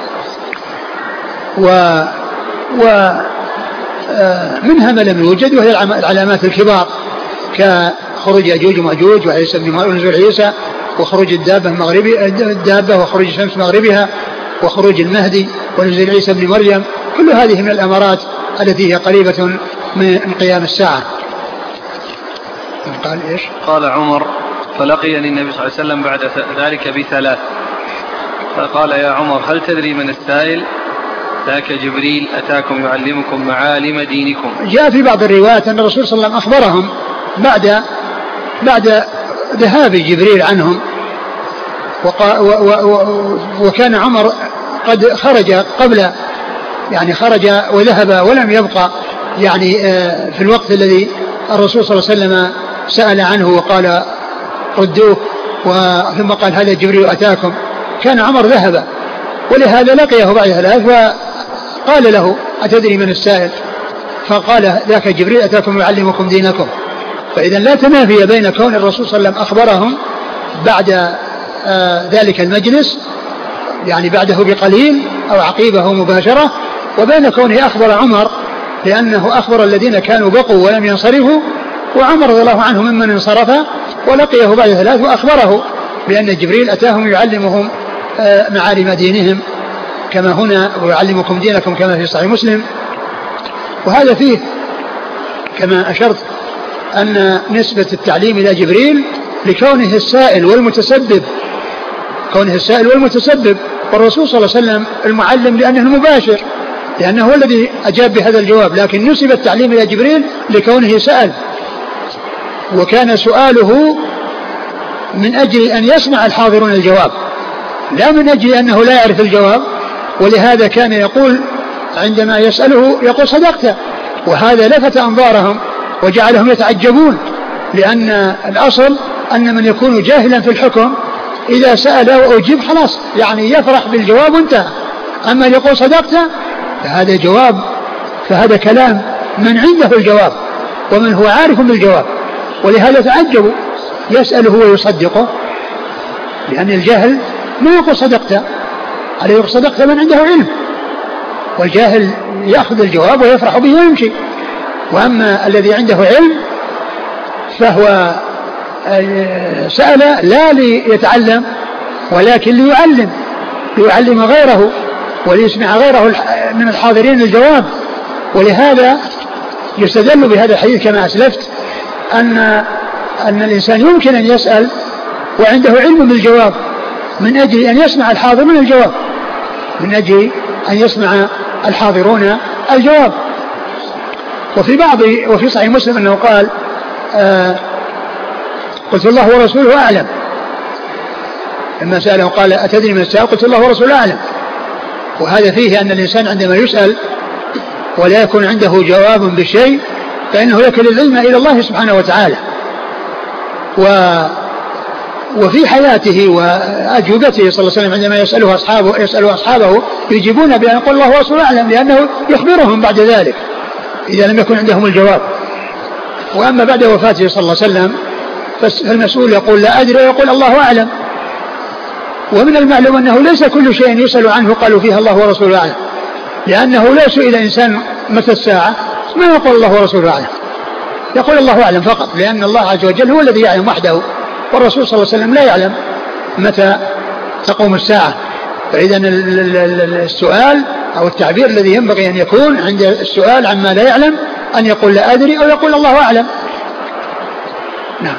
و, و منها ما لم يوجد، وهي العلامات الكبار كخروج يأجوج ومأجوج وعيسى بن نزول عيسى وخروج الدابة مغربي الدابة وخروج الشمس مغربها وخروج المهدي ونزول عيسى بن مريم. كل هذه من الأمارات التي هي قريبة من قيام الساعة. قال إيش؟ قال عمر: فلقيني النبي صلى الله عليه وسلم بعد ذلك بثلاث، فقال: يا عمر هل تدري من السائل؟ ذاك جبريل أتاكم يعلمكم معالم دينكم. جاء في بعض الروايات أن الرسول صلى الله عليه وسلم أخبرهم بعد بعد ذهاب جبريل عنهم، وقا و و و وكان عمر قد خرج قبل، يعني خرج وذهب ولم يبقى يعني في الوقت الذي الرسول صلى الله عليه وسلم سأل عنه وقال ردوه، ثم قال هذا جبريل أتاكم. كان عمر ذهب، ولهذا لقيه بعد ثلاث وقال له: أتدري من السائل؟ فقال: ذاك جبريل أتاكم يعلمكم دينكم. فإذا لا تنافي بين كون الرسول صلى الله عليه وسلم أخبرهم بعد آه ذلك المجلس، يعني بعده بقليل أو عقيبه مباشرة، وبين كونه أخبر عمر، لأنه أخبر الذين كانوا بقوا ولم ينصرفوا، وعمر رضي الله عنه ممن انصرف ولقيه بعد ثلاث وأخبره بأن جبريل أتاهم يعلمهم آه معالم دينهم كما هنا: ويعلمكم دينكم كما في صحيح مسلم. وهذا فيه كما أشرت أن نسبة التعليم إلى جبريل لكونه السائل والمتسبب، كونه السائل والمتسبب، والرسول صلى الله عليه وسلم المعلم لأنه المباشر، لأنه هو الذي أجاب بهذا الجواب، لكن نسب التعليم إلى جبريل لكونه سأل، وكان سؤاله من أجل أن يسمع الحاضرون الجواب، لا من أجل أنه لا يعرف الجواب. ولهذا كان يقول عندما يسأله يقول: صدقت. وهذا لفت أنظارهم وجعلهم يتعجبون، لأن الأصل أن من يكون جاهلا في الحكم إذا سأل وأجيب خلاص يعني يفرح بالجواب وانتهى. أما يقول صدقت فهذا جواب، فهذا كلام من عنده الجواب ومن هو عارف بالجواب. ولهذا تعجبوا، يسأله ويصدقه، لأن الجاهل ما يقول صدقت، عليه يقول صدقت من عنده علم، والجاهل يأخذ الجواب ويفرح به ويمشي. وأما الذي عنده علم فهو سأل لا ليتعلم ولكن ليعلم، ليعلم غيره وليسمع غيره من الحاضرين الجواب. ولهذا يستدل بهذا الحديث كما أسلفت أن أن الإنسان يمكن أن يسأل وعنده علم بالجواب، من أجل أن يسمع الحاضرون الجواب، من أجل أن يسمع الحاضرون الجواب. وفي بعض وفي صحيح مسلم أنه قال آه قلت الله ورسوله أعلم، لما سأله قال أتدري من السائل؟ قلت الله ورسوله أعلم. وهذا فيه أن الإنسان عندما يسأل ولا يكون عنده جواب بشيء فإنه يكل العلم إلى الله سبحانه وتعالى. و وفي حياته وأجوبته صلى الله عليه وسلم عندما يسأله أصحابه يسأله أصحابه يجيبون بأن يقول الله ورسوله أعلم، لأنه يخبرهم بعد ذلك إذا لم يكن عندهم الجواب. وأما بعد وفاته صلى الله عليه وسلم فالمسؤول يقول لا أدري ويقول الله أعلم. ومن المعلوم أنه ليس كل شيء يسأل عنه قالوا فيها الله ورسوله أعلم، لأنه لا سئل إنسان متى الساعة ما يقول الله ورسوله أعلم، يقول الله أعلم فقط، لأن الله عز وجل هو الذي يعلم وحده، والرسول صلى الله عليه وسلم لا يعلم متى تقوم الساعة. فإذا السؤال أو التعبير الذي ينبغي أن يكون عند السؤال عما لا يعلم أن يقول لا أدري أو يقول الله أعلم. نعم.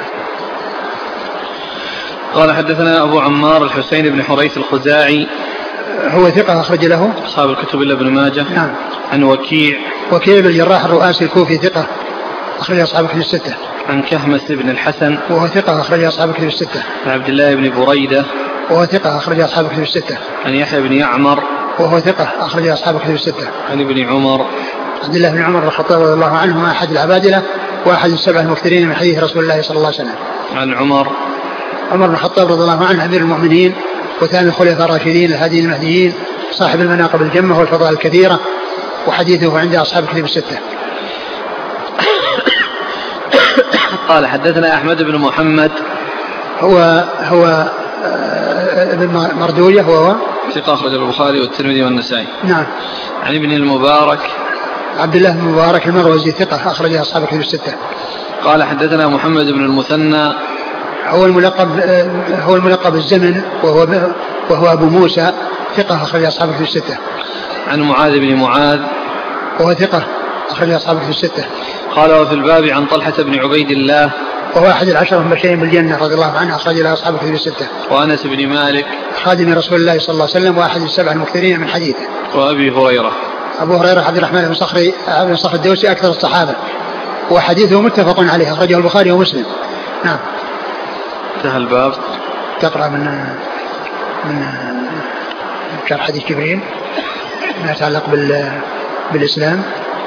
قال حدثنا أبو عمار الحسين بن حريث الخزاعي هو ثقة أخرج له أصحاب الكتب إلا ابن ماجه. نعم. عن وكيع وكيع بن الجراح الرؤاسي الكوفي ثقة أخرج أصحاب الكتب الستة. عن كهمس بن الحسن وهو ثقة أخرج أصحاب الكتب الستة. عن عبد الله بن بريدة وهو ثقة أخرج أصحاب الكتب الستة. عن يحيى بن يعمر وهو ثقة أخرج أصحاب الكتب الستة. عن ابن عمر عبد الله بن عمر الخطاب رضي الله عنهما أحد العبادلة وأحد السبع المكثرين من حديث رسول الله صلى الله عليه وسلم. عن عمر عمر بن الخطاب رضي الله عنه أمير المؤمنين وثاني الخلفاء الراشدين الهاديين المهديين صاحب المناقب الجمة والفضائل الكثيرة، وحديثه عند أصحاب الكتب الستة. قال حدثنا أحمد بن محمد هو هو ابن مردوية وهو ثقة أخرج البخاري والترمذي والنسائي. نعم. عن ابن المبارك عبد الله بن المبارك المروزي ثقة أخرج أصحاب الكتب الستة. قال حدثنا محمد بن المثنى هو الملقب هو الملقب الزمن وهو وهو أبو موسى ثقة أخرج أصحاب الكتب الستة. عن معاذ بن معاذ وهو ثقة أخرج أصحاب الكتب الستة. قال وفي الباب عن طلحة بن عبيد الله وهو أحد العشرة المبشرين بالجنة رضي الله عنه أخرج له أصحاب الكتب الستة. وأنس بن مالك خادم رسول الله صلى الله عليه وسلم وأحد السبع المكثرين من حديثه. وأبي هريرة أبو هريرة عبد الرحمن بن صخر بن صخر الدوسي أكثر الصحابة وحديثه متفق عليه أخرجه البخاري ومسلم. نعم. انتهى الباب. تقرأ من من شرح حديث جبريل ما يتعلق بال بالإسلام.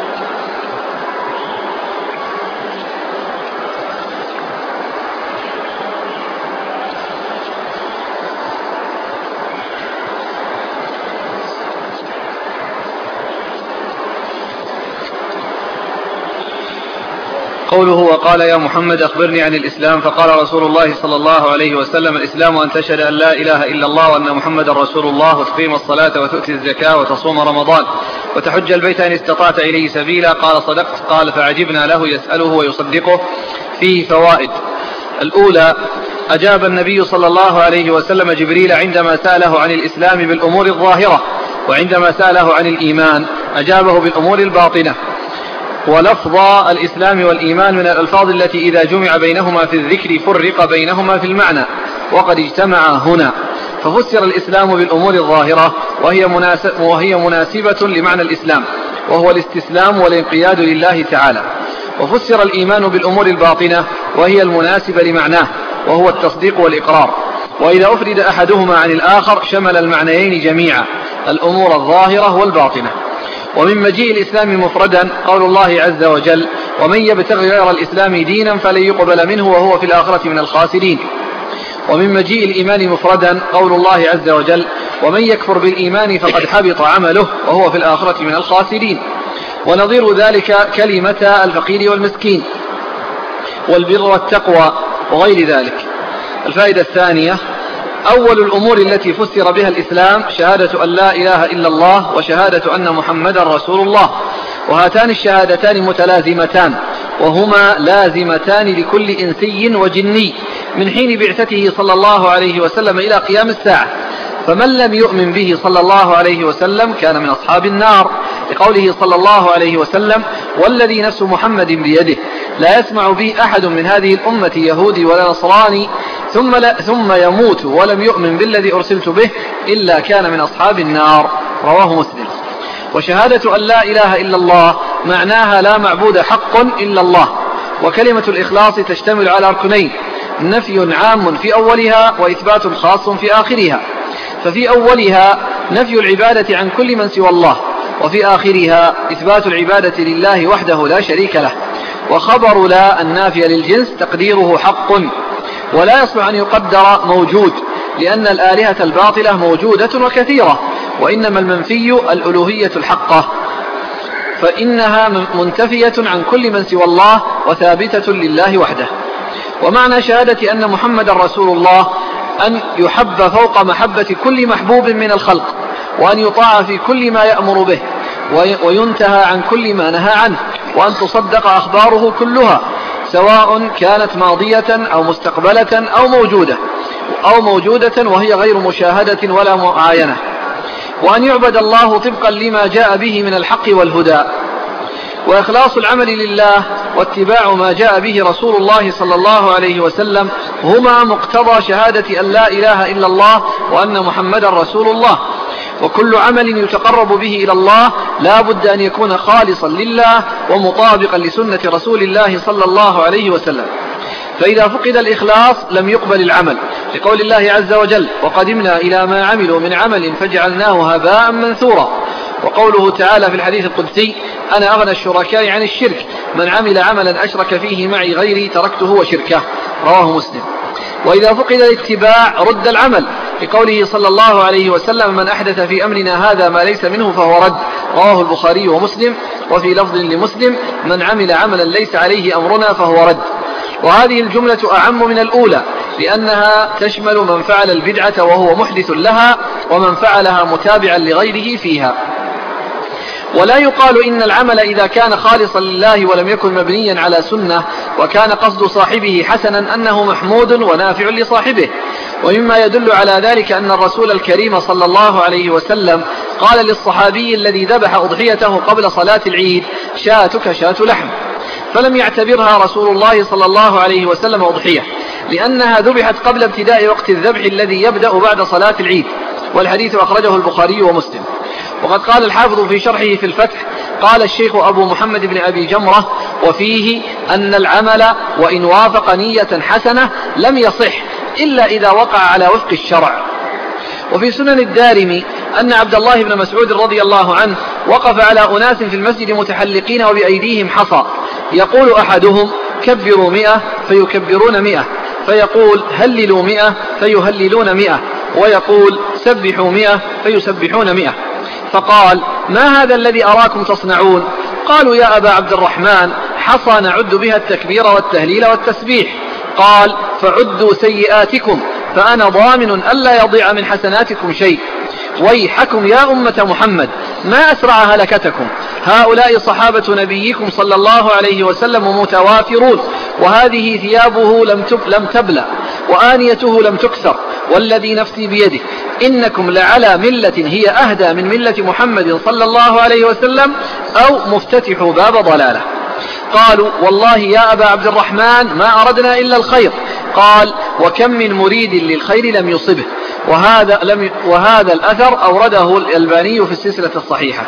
قوله وقال يا محمد أخبرني عن الإسلام، فقال رسول الله صلى الله عليه وسلم الإسلام أن تشهد أن لا إله إلا الله وأن محمد رسول الله وتقيم الصلاة وتؤتي الزكاة وتصوم رمضان وتحج البيت إن استطعت إليه سبيلا. قال صدقت. قال فعجبنا له يسأله ويصدقه. فيه فوائد. الأولى أجاب النبي صلى الله عليه وسلم جبريل عندما سأله عن الإسلام بالأمور الظاهرة، وعندما سأله عن الإيمان أجابه بالأمور الباطنة. ولفظ الإسلام والإيمان من الألفاظ التي إذا جمع بينهما في الذكر فرق بينهما في المعنى، وقد اجتمع هنا. ففسر الإسلام بالأمور الظاهرة وهي, مناسب وهي مناسبة لمعنى الإسلام، وهو الاستسلام والانقياد لله تعالى. وفسر الإيمان بالأمور الباطنة وهي المناسبة لمعناه، وهو التصديق والإقرار. وإذا أفرد أحدهما عن الآخر شمل المعنيين جميعا، الأمور الظاهرة والباطنة. ومن مجيء الإسلام مفردا قول الله عز وجل ومن يبتغي غير الإسلام دينا فلن يقبل منه وهو في الآخرة من الخاسرين. ومن مجيء الإيمان مفردا قول الله عز وجل ومن يكفر بالإيمان فقد حبط عمله وهو في الآخرة من الخاسرين. ونظير ذلك كلمة الفقير والمسكين والبر والتقوى وغير ذلك. الفائدة الثانية أول الأمور التي فسر بها الإسلام شهادة أن لا إله إلا الله وشهادة أن محمدا رسول الله، وهاتان الشهادتان متلازمتان وهما لازمتان لكل إنسي وجني من حين بعثته صلى الله عليه وسلم إلى قيام الساعة. فمن لم يؤمن به صلى الله عليه وسلم كان من أصحاب النار، لقوله صلى الله عليه وسلم: والذي نفس محمد بيده لا يسمع بي أحد من هذه الأمة يهودي ولا نصراني ثم, لا ثم يموت ولم يؤمن بالذي أرسلت به إلا كان من أصحاب النار. رواه مسلم. وشهادة أن لا إله إلا الله معناها لا معبود حق إلا الله. وكلمة الإخلاص تشتمل على ركنين: نفي عام في أولها وإثبات خاص في آخرها. ففي أولها نفي العبادة عن كل من سوى الله، وفي آخرها إثبات العبادة لله وحده لا شريك له. وخبر لا النافية للجنس تقديره حق، ولا يصلح أن يقدر موجود، لأن الآلهة الباطلة موجودة وكثيرة، وإنما المنفي الألوهية الحقة، فإنها منتفية عن كل من سوى الله وثابتة لله وحده. ومعنى شهادة أن محمد رسول الله أن يحب فوق محبة كل محبوب من الخلق، وأن يطاع في كل ما يأمر به، وينتهى عن كل ما نهى عنه، وأن تصدق أخباره كلها سواء كانت ماضية أو مستقبلة أو موجودة أو موجودة وهي غير مشاهدة ولا معاينة، وأن يعبد الله طبقا لما جاء به من الحق والهدى. وإخلاص العمل لله واتباع ما جاء به رسول الله صلى الله عليه وسلم هما مقتضى شهادة أن لا إله إلا الله وأن محمدا رسول الله. وكل عمل يتقرب به إلى الله لا بد أن يكون خالصا لله ومطابقا لسنة رسول الله صلى الله عليه وسلم. فإذا فقد الإخلاص لم يقبل العمل، لقول الله عز وجل: وقدمنا إلى ما عملوا من عمل فجعلناه هباء منثورا. وقوله تعالى في الحديث القدسي: أنا أغنى الشركاء عن الشرك، من عمل عملا أشرك فيه معي غيري تركته وشركه. رواه مسلم. وإذا فقد الاتباع رد العمل، لقوله صلى الله عليه وسلم: من أحدث في أمرنا هذا ما ليس منه فهو رد. رواه البخاري ومسلم. وفي لفظ لمسلم: من عمل عملا ليس عليه أمرنا فهو رد. وهذه الجملة أعم من الأولى، لأنها تشمل من فعل البدعة وهو محدث لها، ومن فعلها متابعا لغيره فيها. ولا يقال إن العمل إذا كان خالصا لله ولم يكن مبنيا على سنة وكان قصد صاحبه حسنا أنه محمود ونافع لصاحبه. ومما يدل على ذلك أن الرسول الكريم صلى الله عليه وسلم قال للصحابي الذي ذبح أضحيته قبل صلاة العيد: شاتك شات لحم، فلم يعتبرها رسول الله صلى الله عليه وسلم أضحية، لأنها ذبحت قبل ابتداء وقت الذبح الذي يبدأ بعد صلاة العيد. والحديث أخرجه البخاري ومسلم. وقد قال الحافظ في شرحه في الفتح: قال الشيخ أبو محمد بن أبي جمرة: وفيه أن العمل وإن وافق نية حسنة لم يصح إلا إذا وقع على وفق الشرع. وفي سنن الدارمي أن عبد الله بن مسعود رضي الله عنه وقف على أناس في المسجد متحلقين وبأيديهم حصى، يقول أحدهم: كبروا مئة، فيكبرون مئة، فيقول: هللوا مئة، فيهللون مئة، ويقول: سبحوا مئة، فيسبحون مئة. فقال: ما هذا الذي أراكم تصنعون؟ قالوا: يا أبا عبد الرحمن، حصى نعد بها التكبير والتهليل والتسبيح. قال: فعدوا سيئاتكم، فأنا ضامن ألا يضيع من حسناتكم شيء. ويحكم يا أمة محمد، ما أسرع هلكتكم، هؤلاء صحابة نبيكم صلى الله عليه وسلم متوافرون، وهذه ثيابه لم لم تبلى، وآنيته لم تكسر، والذي نفسي بيده إنكم لعلى ملة هي أهدى من ملة محمد صلى الله عليه وسلم، أو مفتتح باب ضلالة. قالوا: والله يا أبا عبد الرحمن ما أردنا إلا الخير. قال: وكم من مريد للخير لم يصبه. وهذا, لم وهذا الأثر أورده الألباني في السلسلة الصحيحة.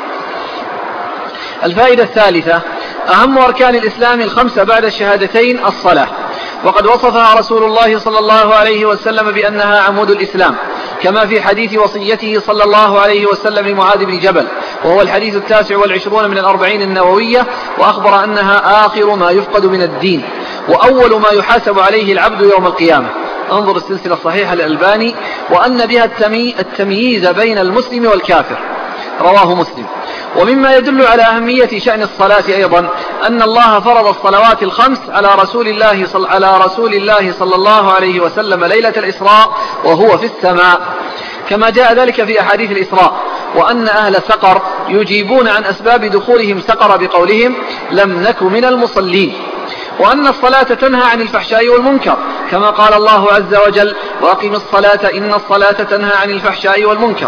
الفائدة الثالثة: أهم أركان الإسلام الخمسة بعد الشهادتين الصلاة، وقد وصفها رسول الله صلى الله عليه وسلم بأنها عمود الإسلام، كما في حديث وصيته صلى الله عليه وسلم لمعاذ بن جبل، وهو الحديث التاسع والعشرون من الأربعين النووية، وأخبر أنها آخر ما يفقد من الدين، وأول ما يحاسب عليه العبد يوم القيامة. انظر السلسلة الصحيحة للألباني. وأن بها التمييز بين المسلم والكافر. رواه مسلم. ومما يدل على أهمية شأن الصلاة أيضا أن الله فرض الصلوات الخمس على رسول الله صل... على رسول الله صلى الله عليه وسلم ليلة الإسراء وهو في السماء، كما جاء ذلك في أحاديث الإسراء. وأن أهل سقر يجيبون عن أسباب دخولهم سقر بقولهم: لم نك من المصلين. وأن الصلاة تنهى عن الفحشاء والمنكر، كما قال الله عز وجل: وأقم الصلاة إن الصلاة تنهى عن الفحشاء والمنكر.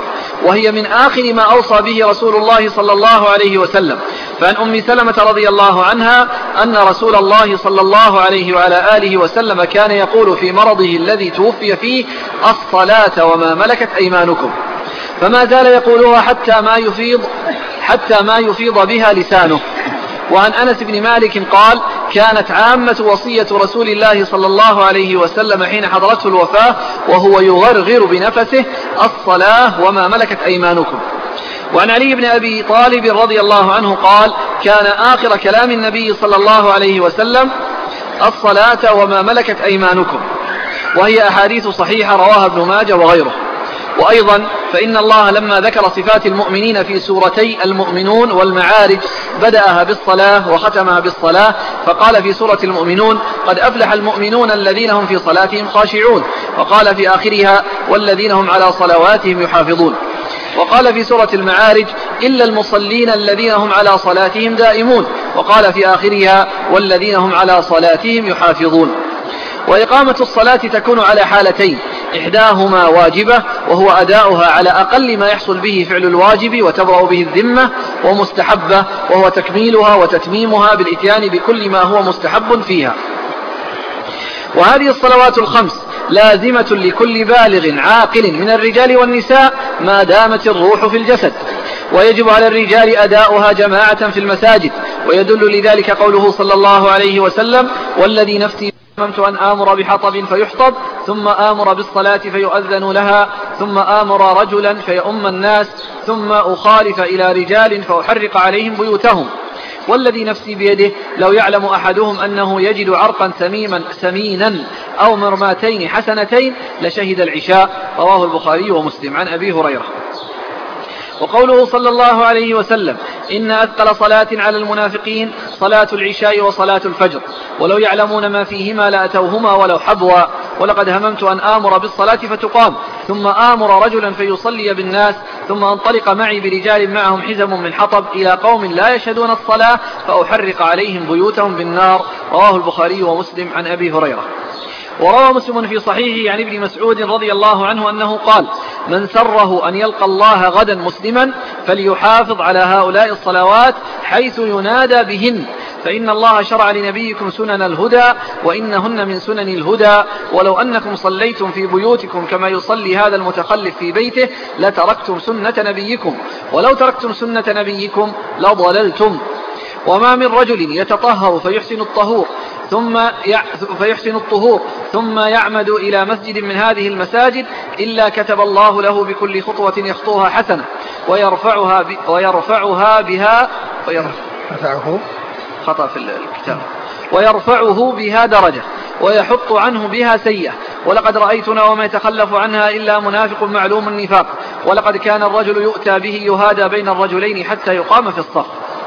وهي من آخر ما أوصى به رسول الله صلى الله عليه وسلم. فعن أم سلمة رضي الله عنها أن رسول الله صلى الله عليه وعلى آله وسلم كان يقول في مرضه الذي توفي فيه: الصلاة وما ملكت أيمانكم، فما زال يقولها حتى ما يفيض حتى ما يفيض بها لسانه. وعن أنس بن مالك قال: كانت عامة وصية رسول الله صلى الله عليه وسلم حين حضرته الوفاة وهو يغرغر بنفسه: الصلاة وما ملكت أيمانكم. وعن علي بن أبي طالب رضي الله عنه قال: كان آخر كلام النبي صلى الله عليه وسلم: الصلاة وما ملكت أيمانكم. وهي أحاديث صحيحة رواها ابن ماجه وغيره. وأيضا فإن الله لما ذكر صفات المؤمنين في سورتي المؤمنون والمعارج بدأها بالصلاة وختمها بالصلاة، فقال في سورة المؤمنون: قد أفلح المؤمنون الذين هم في صلاتهم خاشعون، وقال في آخرها: والذين هم على صلواتهم يحافظون. وقال في سورة المعارج: إلا المصلين الذين هم على صلاتهم دائمون، وقال في آخرها: والذين هم على صلاتهم يحافظون. وإقامة الصلاة تكون على حالتين: إحداهما واجبة وهو أداؤها على أقل ما يحصل به فعل الواجب وتبرأ به الذمة، ومستحبة وهو تكميلها وتتميمها بالإتيان بكل ما هو مستحب فيها. وهذه الصلوات الخمس لازمة لكل بالغ عاقل من الرجال والنساء ما دامت الروح في الجسد، ويجب على الرجال أداؤها جماعة في المساجد. ويدل لذلك قوله صلى الله عليه وسلم: والذي نفسي هممت أن آمر بحطب فيحطب، ثم آمر بالصلاة فيؤذن لها، ثم آمر رجلا فيؤم الناس، ثم أخالف إلى رجال فأحرق عليهم بيوتهم. والذي نفسي بيده لو يعلم أحدهم أنه يجد عرقا سميما سمينا أو مرماتين حسنتين لشهد العشاء. رواه البخاري ومسلم. عن أبي هريرة. وقوله صلى الله عليه وسلم: إن أثقل صلاة على المنافقين صلاة العشاء وصلاة الفجر، ولو يعلمون ما فيهما لأتوهما ولو حبوا. ولقد هممت أن آمر بالصلاة فتقام، ثم آمر رجلا فيصلي بالناس، ثم أنطلق معي برجال معهم حزم من حطب إلى قوم لا يشهدون الصلاة فأحرق عليهم بيوتهم بالنار. رواه البخاري ومسلم. عن أبي هريرة. وروى مسلم في صحيحه عن ابن مسعود رضي الله عنه أنه قال: من سره أن يلقى الله غدا مسلما فليحافظ على هؤلاء الصلوات حيث ينادى بهن، فإن الله شرع لنبيكم سنن الهدى وإنهن من سنن الهدى، ولو أنكم صليتم في بيوتكم كما يصلي هذا المتخلف في بيته لتركتم سنة نبيكم، ولو تركتم سنة نبيكم لضللتم. وما من رجل يتطهر فيحسن الطهور ثم فيحسن الطهور ثم يعمد إلى مسجد من هذه المساجد إلا كتب الله له بكل خطوة يخطوها حسنة ويرفعها ب... ويرفعها بها ويرفعه خطأ في الكتاب ويرفعه بها درجة ويحط عنه بها سيئة. ولقد رأيتنا وما يتخلف عنها إلا منافق معلوم النفاق، ولقد كان الرجل يؤتى به يهادى بين الرجلين حتى يقام في الصف.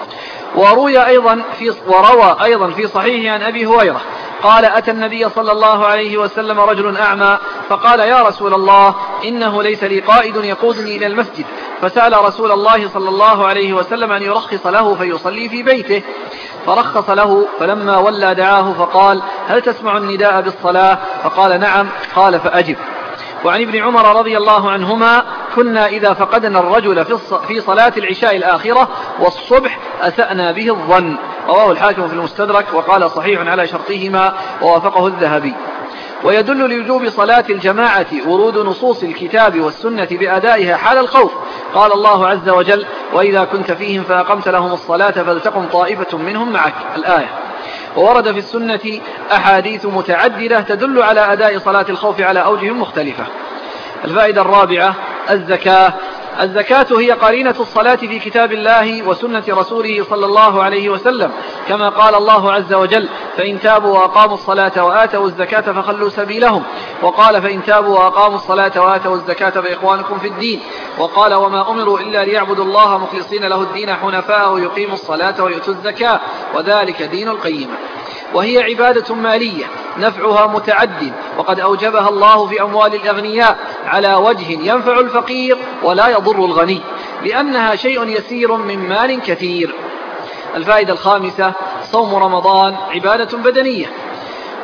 وروي أيضا في وروى أيضا في صحيح عن أبي هريرة قال: أتى النبي صلى الله عليه وسلم رجل أعمى فقال: يا رسول الله إنه ليس لي قائد يقودني إلى المسجد، فسأل رسول الله صلى الله عليه وسلم أن يرخص له فيصلي في بيته، فرخص له، فلما ولى دعاه فقال: هل تسمع النداء بالصلاة؟ فقال: نعم. قال: فأجب. وعن ابن عمر رضي الله عنهما: كنا إذا فقدنا الرجل في صلاة العشاء الآخرة والصبح أسأنا به الظن. رواه الحاكم في المستدرك وقال: صحيح على شرطهما، ووافقه الذهبي. ويدل لوجوب صلاة الجماعة ورود نصوص الكتاب والسنة بأدائها حال الخوف. قال الله عز وجل: وإذا كنت فيهم فأقمت لهم الصلاة فلتقم طائفة منهم معك، الآية. وورد في السنة أحاديث متعددة تدل على أداء صلاة الخوف على أوجه مختلفة. الفائدة الرابعة: الزكاة. الزكاة هي قرينة الصلاة في كتاب الله وسنة رسوله صلى الله عليه وسلم، كما قال الله عز وجل: فإن تابوا وأقاموا الصلاة وآتوا الزكاة فخلوا سبيلهم. وقال: فإن تابوا وأقاموا الصلاة وآتوا الزكاة فإخوانكم في الدين. وقال: وما أمروا إلا ليعبدوا الله مخلصين له الدين حنفاء ويقيموا الصلاة ويؤتوا الزكاة وذلك دين القيمة. وهي عبادة مالية نفعها متعد، وقد أوجبها الله في أموال الأغنياء على وجه ينفع الفقير ولا يضر الغني، لأنها شيء يسير من مال كثير. الفائدة الخامسة: صوم رمضان عبادة بدنية،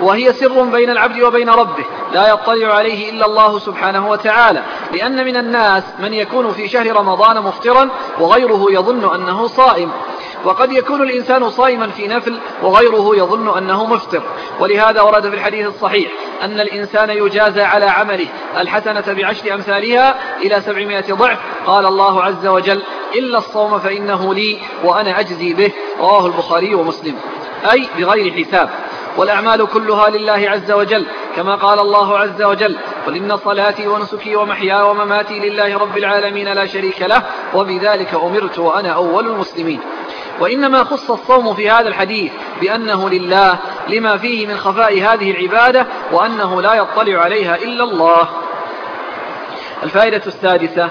وهي سر بين العبد وبين ربه لا يطلع عليه إلا الله سبحانه وتعالى، لأن من الناس من يكون في شهر رمضان مفطرا وغيره يظن أنه صائم، وقد يكون الإنسان صائما في نفل وغيره يظن أنه مفطر. ولهذا ورد في الحديث الصحيح أن الإنسان يجازى على عمله الحسنة بعشر أمثالها إلى سبعمائة ضعف. قال الله عز وجل: إلا الصوم فإنه لي وأنا أجزي به. رواه البخاري ومسلم، أي بغير حساب. والأعمال كلها لله عز وجل، كما قال الله عز وجل: قل إن صلاتي ونسكي ومحياي ومماتي لله رب العالمين لا شريك له وبذلك أمرت وأنا أول المسلمين. وإنما خص الصوم في هذا الحديث بأنه لله لما فيه من خفاء هذه العبادة وأنه لا يطلع عليها إلا الله. الفائدة السادسة: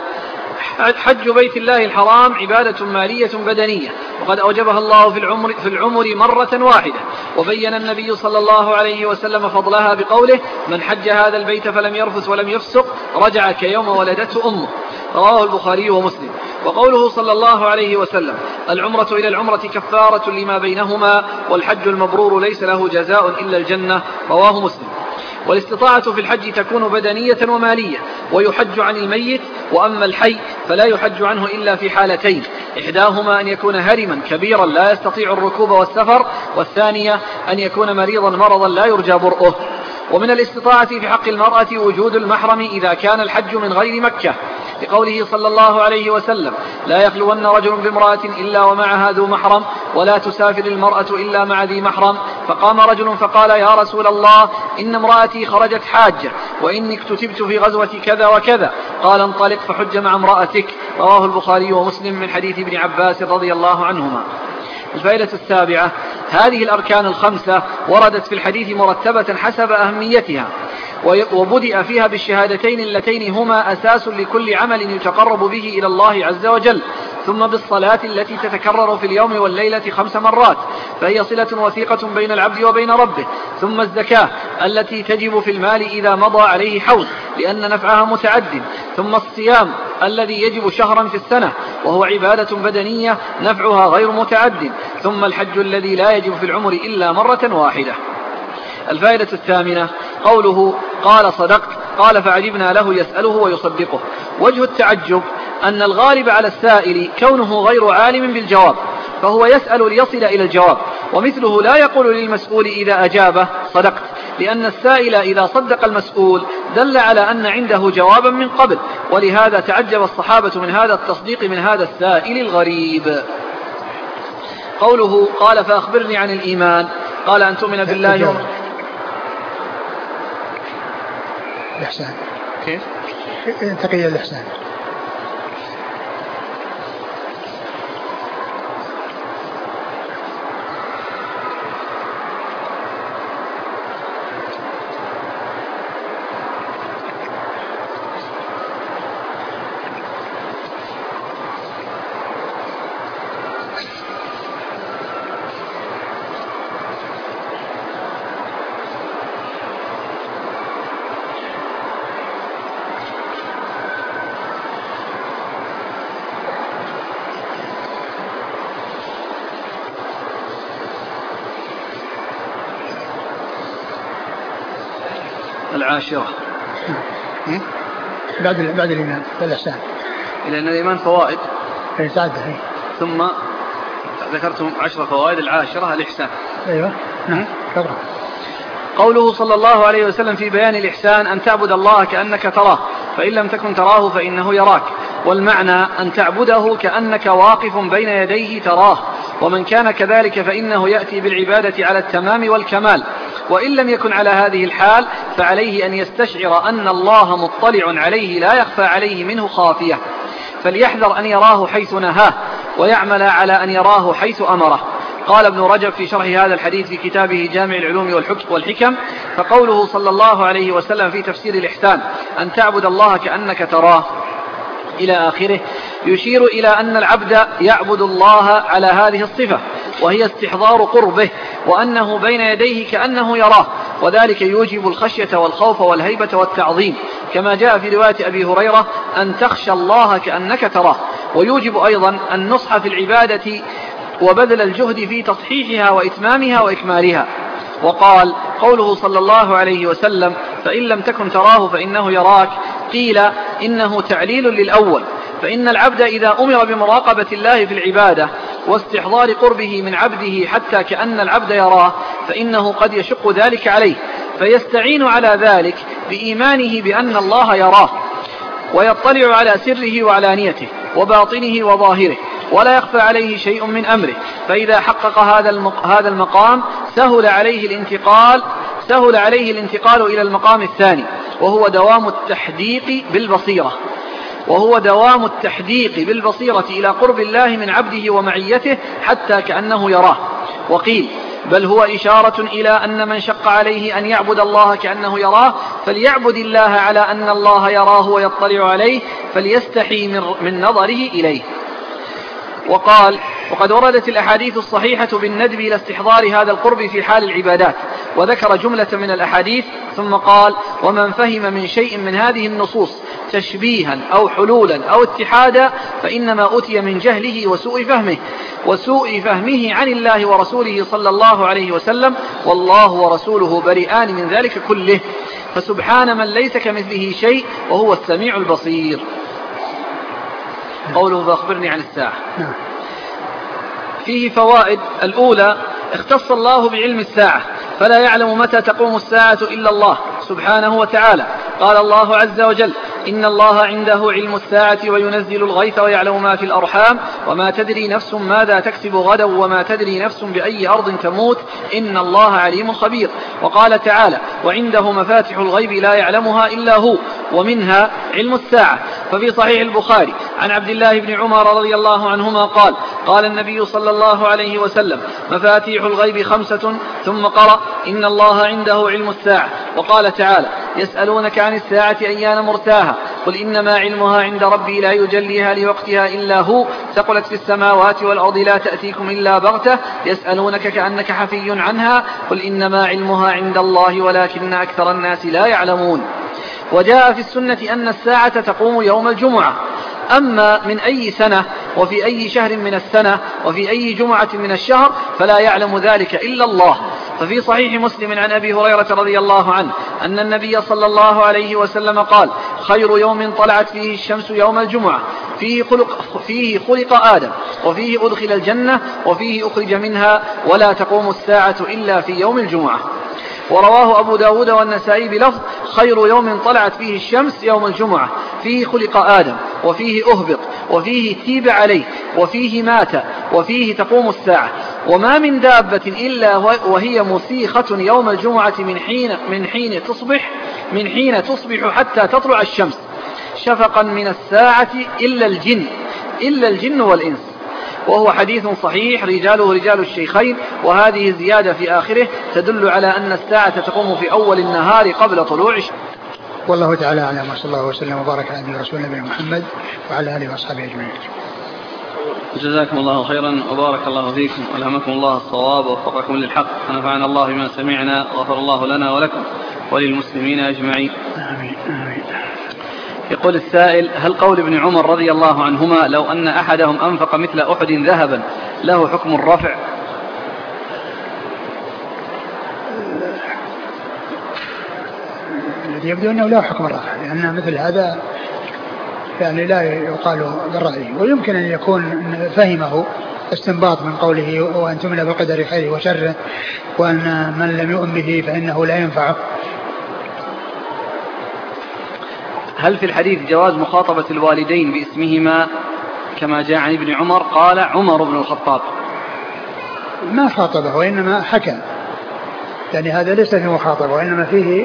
حج بيت الله الحرام عبادة مالية بدنية، وقد أوجبها الله في العمر, في العمر مرة واحدة، وبين النبي صلى الله عليه وسلم فضلها بقوله: من حج هذا البيت فلم يرفث ولم يفسق رجع كيوم ولدته أمه. رواه البخاري ومسلم. وقوله صلى الله عليه وسلم: العمرة إلى العمرة كفارة لما بينهما والحج المبرور ليس له جزاء إلا الجنة. رواه مسلم. والاستطاعة في الحج تكون بدنية ومالية، ويحج عن الميت، وأما الحي فلا يحج عنه إلا في حالتين: إحداهما أن يكون هرما كبيرا لا يستطيع الركوب والسفر، والثانية أن يكون مريضا مرضا لا يرجى برؤه. ومن الاستطاعة في حق المرأة وجود المحرم إذا كان الحج من غير مكة، لقوله صلى الله عليه وسلم: لا يخلون رجل بامرأة إلا ومعها ذو محرم، ولا تسافر المرأة إلا مع ذي محرم. فقام رجل فقال: يا رسول الله، إن امرأتي خرجت حاجة وإني اكتتبت في غزوة كذا وكذا. قال: انطلق فحج مع امرأتك. رواه البخاري ومسلم من حديث ابن عباس رضي الله عنهما. الفائدة السابعة: هذه الأركان الخمسة وردت في الحديث مرتبة حسب أهميتها، وبدأ فيها بالشهادتين اللتين هما أساس لكل عمل يتقرب به إلى الله عز وجل، ثم بالصلاة التي تتكرر في اليوم والليلة خمس مرات فهي صلة وثيقة بين العبد وبين ربه، ثم الزكاة التي تجب في المال إذا مضى عليه حول لأن نفعها متعد، ثم الصيام الذي يجب شهرا في السنة وهو عبادة بدنية نفعها غير متعد، ثم الحج الذي لا يجب في العمر إلا مرة واحدة. الفائدة الثامنة: قوله: قال صدقت. قال: فعجبنا له يسأله ويصدقه. وجه التعجب أن الغالب على السائل كونه غير عالم بالجواب، فهو يسأل ليصل إلى الجواب، ومثله لا يقول للمسؤول إذا أجابه صدقت، لأن السائل إذا صدق المسؤول دل على أن عنده جوابا من قبل، ولهذا تعجب الصحابة من هذا التصديق من هذا السائل الغريب. قوله: قال: فأخبرني عن الإيمان. قال: أن تؤمن بالله و... الإحسان. كيف؟ تقي الإحسان. العاشرة بعد بعد الإيمان الإحسان، لأن الإيمان فوائد تعدد، ثم ذكرتم عشر فوائد، العاشرة الإحسان. أيوة نعم. قوله صلى الله عليه وسلم في بيان الإحسان: أن تعبد الله كأنك تراه فإن لم تكن تراه فإنه يراك. والمعنى أن تعبده كأنك واقف بين يديه تراه، ومن كان كذلك فإنه يأتي بالعبادة على التمام والكمال، وإن لم يكن على هذه الحال فعليه أن يستشعر أن الله مطلع عليه لا يخفى عليه منه خافية، فليحذر أن يراه حيث نهاه ويعمل على أن يراه حيث أمره. قال ابن رجب في شرح هذا الحديث في كتابه جامع العلوم والحكم: فقوله صلى الله عليه وسلم في تفسير الإحسان: أن تعبد الله كأنك تراه إلى آخره، يشير إلى أن العبد يعبد الله على هذه الصفة، وهي استحضار قربه، وأنه بين يديه كأنه يراه، وذلك يوجب الخشية والخوف والهيبة والتعظيم، كما جاء في رواية أبي هريرة: أن تخشى الله كأنك تراه. ويوجب أيضا النصح في العبادة وبذل الجهد في تصحيحها وإتمامها وإكمالها. وقال قوله صلى الله عليه وسلم فإن لم تكن تراه فإنه يراك، قيل إنه تعليل للأول، فإن العبد إذا أمر بمراقبة الله في العبادة واستحضار قربه من عبده حتى كأن العبد يراه فإنه قد يشق ذلك عليه، فيستعين على ذلك بإيمانه بأن الله يراه ويطلع على سره وعلانيته وباطنه وظاهره ولا يخفى عليه شيء من أمره، فإذا حقق هذا المقام سهل عليه الانتقال سهل عليه الانتقال إلى المقام الثاني، وهو دوام التحديق بالبصيرة وهو دوام التحديق بالبصيرة إلى قرب الله من عبده ومعيته حتى كأنه يراه. وقيل بل هو إشارة إلى أن من شق عليه أن يعبد الله كأنه يراه فليعبد الله على أن الله يراه ويطلع عليه، فليستحي من نظره إليه. وقال وقد وردت الأحاديث الصحيحة بالندب إلى استحضار هذا القرب في حال العبادات، وذكر جملة من الأحاديث ثم قال ومن فهم من شيء من هذه النصوص تشبيها أو حلولا أو اتحادا فإنما أتي من جهله وسوء فهمه وسوء فهمه عن الله ورسوله صلى الله عليه وسلم، والله ورسوله بريئان من ذلك كله، فسبحان من ليس كمثله شيء وهو السميع البصير. قوله فأخبرني عن الساعة فيه فوائد. الأولى اختص الله بعلم الساعة فلا يعلم متى تقوم الساعة إلا الله سبحانه وتعالى. قال الله عز وجل إن الله عنده علم الساعة وينزل الغيث ويعلم ما في الأرحام وما تدري نفس ماذا تكسب غدا وما تدري نفس بأي أرض تموت إن الله عليم خبير. وقال تعالى وعنده مفاتح الغيب لا يعلمها إلا هو ومنها علم الساعة. ففي صحيح البخاري عن عبد الله بن عمر رضي الله عنهما قال قال النبي صلى الله عليه وسلم مفاتيح الغيب خمسة ثم قرأ إن الله عنده علم الساعة. وقال تعالى يسألونك عن الساعة أيان مرساها قل إنما علمها عند ربي لا يجليها لوقتها إلا هو ثقلت في السماوات والأرض لا تأتيكم إلا بغتة يسألونك كأنك حفي عنها قل إنما علمها عند الله ولكن أكثر الناس لا يعلمون. وجاء في السنة أن الساعة تقوم يوم الجمعة، أما من أي سنة وفي أي شهر من السنة وفي أي جمعة من الشهر فلا يعلم ذلك إلا الله. ففي صحيح مسلم عن أبي هريرة رضي الله عنه أن النبي صلى الله عليه وسلم قال خير يوم طلعت فيه الشمس يوم الجمعة فيه خلق, فيه خلق آدم وفيه أدخل الجنة وفيه أخرج منها ولا تقوم الساعة إلا في يوم الجمعة. ورواه أبو داود والنسائي بلفظ خير يوم طلعت فيه الشمس يوم الجمعة فيه خلق آدم وفيه أهبط وفيه تيب عليه وفيه مات وفيه تقوم الساعة. وما من دابة إلا وهي مسيخة يوم الجمعة من حين, من حين تصبح من حين تصبح حتى تطلع الشمس شفقا من الساعة إلا الجن إلا الجن والإنس. وهو حديث صحيح رجاله رجال الشيخين، وهذه الزيادة في آخره تدل على أن الساعة تقوم في أول النهار قبل طلوع الشمس. والله تعالى أعلم وصلى الله وسلم وبارك على رسول الله محمد وعلى آله وأصحابه أجمعين. جزاكم الله خيرا وبارك الله فيكم والهمكم الله الصواب ووفقكم للحق ونفعنا الله بما سمعنا وغفر الله لنا ولكم وللمسلمين أجمعين. آمين آمين. يقول السائل هل قول ابن عمر رضي الله عنهما لو أن أحدهم أنفق مثل أحد ذهبا له حكم الرفع؟ الذي يبدو أنه لا حكم الرفع لأن مثل هذا يعني لا يقال بالرأي، ويمكن أن يكون فهمه استنباط من قوله وأن تؤمن بالقدر خيره وشره وأن من لم يؤمن به فإنه لا ينفعه. هل في الحديث جواز مخاطبة الوالدين باسمهما كما جاء عن ابن عمر؟ قال عمر بن الخطاب. ما خاطبه وإنما حكى، يعني هذا ليس في مخاطبة وإنما فيه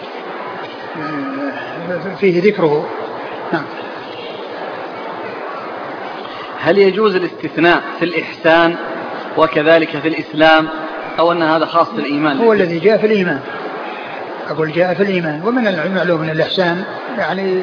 فيه ذكره. نعم. هل يجوز الاستثناء في الإحسان وكذلك في الإسلام أو أن هذا خاص بالإيمان؟ هو الذي جاء في الإيمان، أقول جاء في الإيمان. ومن المعلوم من الإحسان يعني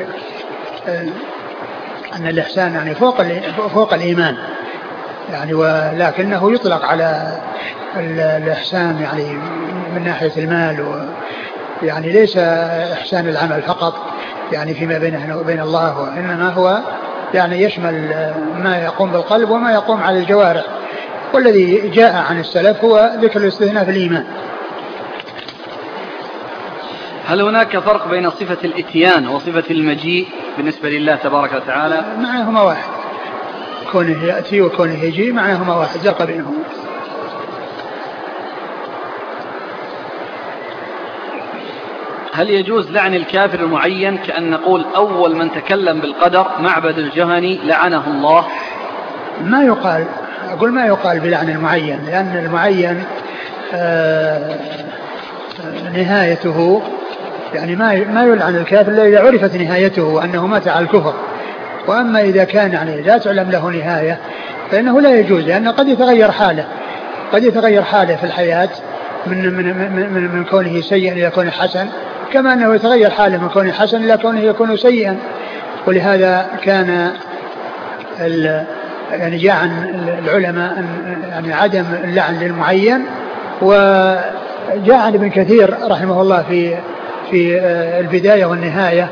أن الإحسان يعني فوق فوق الإيمان يعني، ولكنه يطلق على الإحسان يعني من ناحية المال، يعني ليس إحسان العمل فقط يعني فيما بينه وبين الله، وإنما هو يعني يشمل ما يقوم بالقلب وما يقوم على الجوارح. والذي جاء عن السلف هو ذكر الاستثناء في الإيمان هل هناك فرق بين صفة الإتيان وصفة المجيء بالنسبة لله تبارك وتعالى؟ معناهما واحد، كونه يأتي وكونه يجي معناهما واحد، فرق بينهما. هل يجوز لعن الكافر المعين كأن نقول أول من تكلم بالقدر معبد الجهني لعنه الله؟ ما يقال، أقول ما يقال بلعن المعين، لأن المعين آه نهايته يعني ما ما يلعن الكافر إلا إذا عرفت نهايته أنه مات على الكفر. وأما إذا كان يعني لا تعلم له نهاية فإنه لا يجوز، لأنه قد يتغير حاله، قد يتغير حاله في الحياة من من من من, من كونه سيئا إلى كونه حسن، كما أنه يتغير حاله من كونه حسن إلى كونه يكون سيئا. ولهذا كان يعني جاء عن العلماء أن يعني عدم اللعن للمعين. وجاء عن ابن كثير رحمه الله في في البداية والنهاية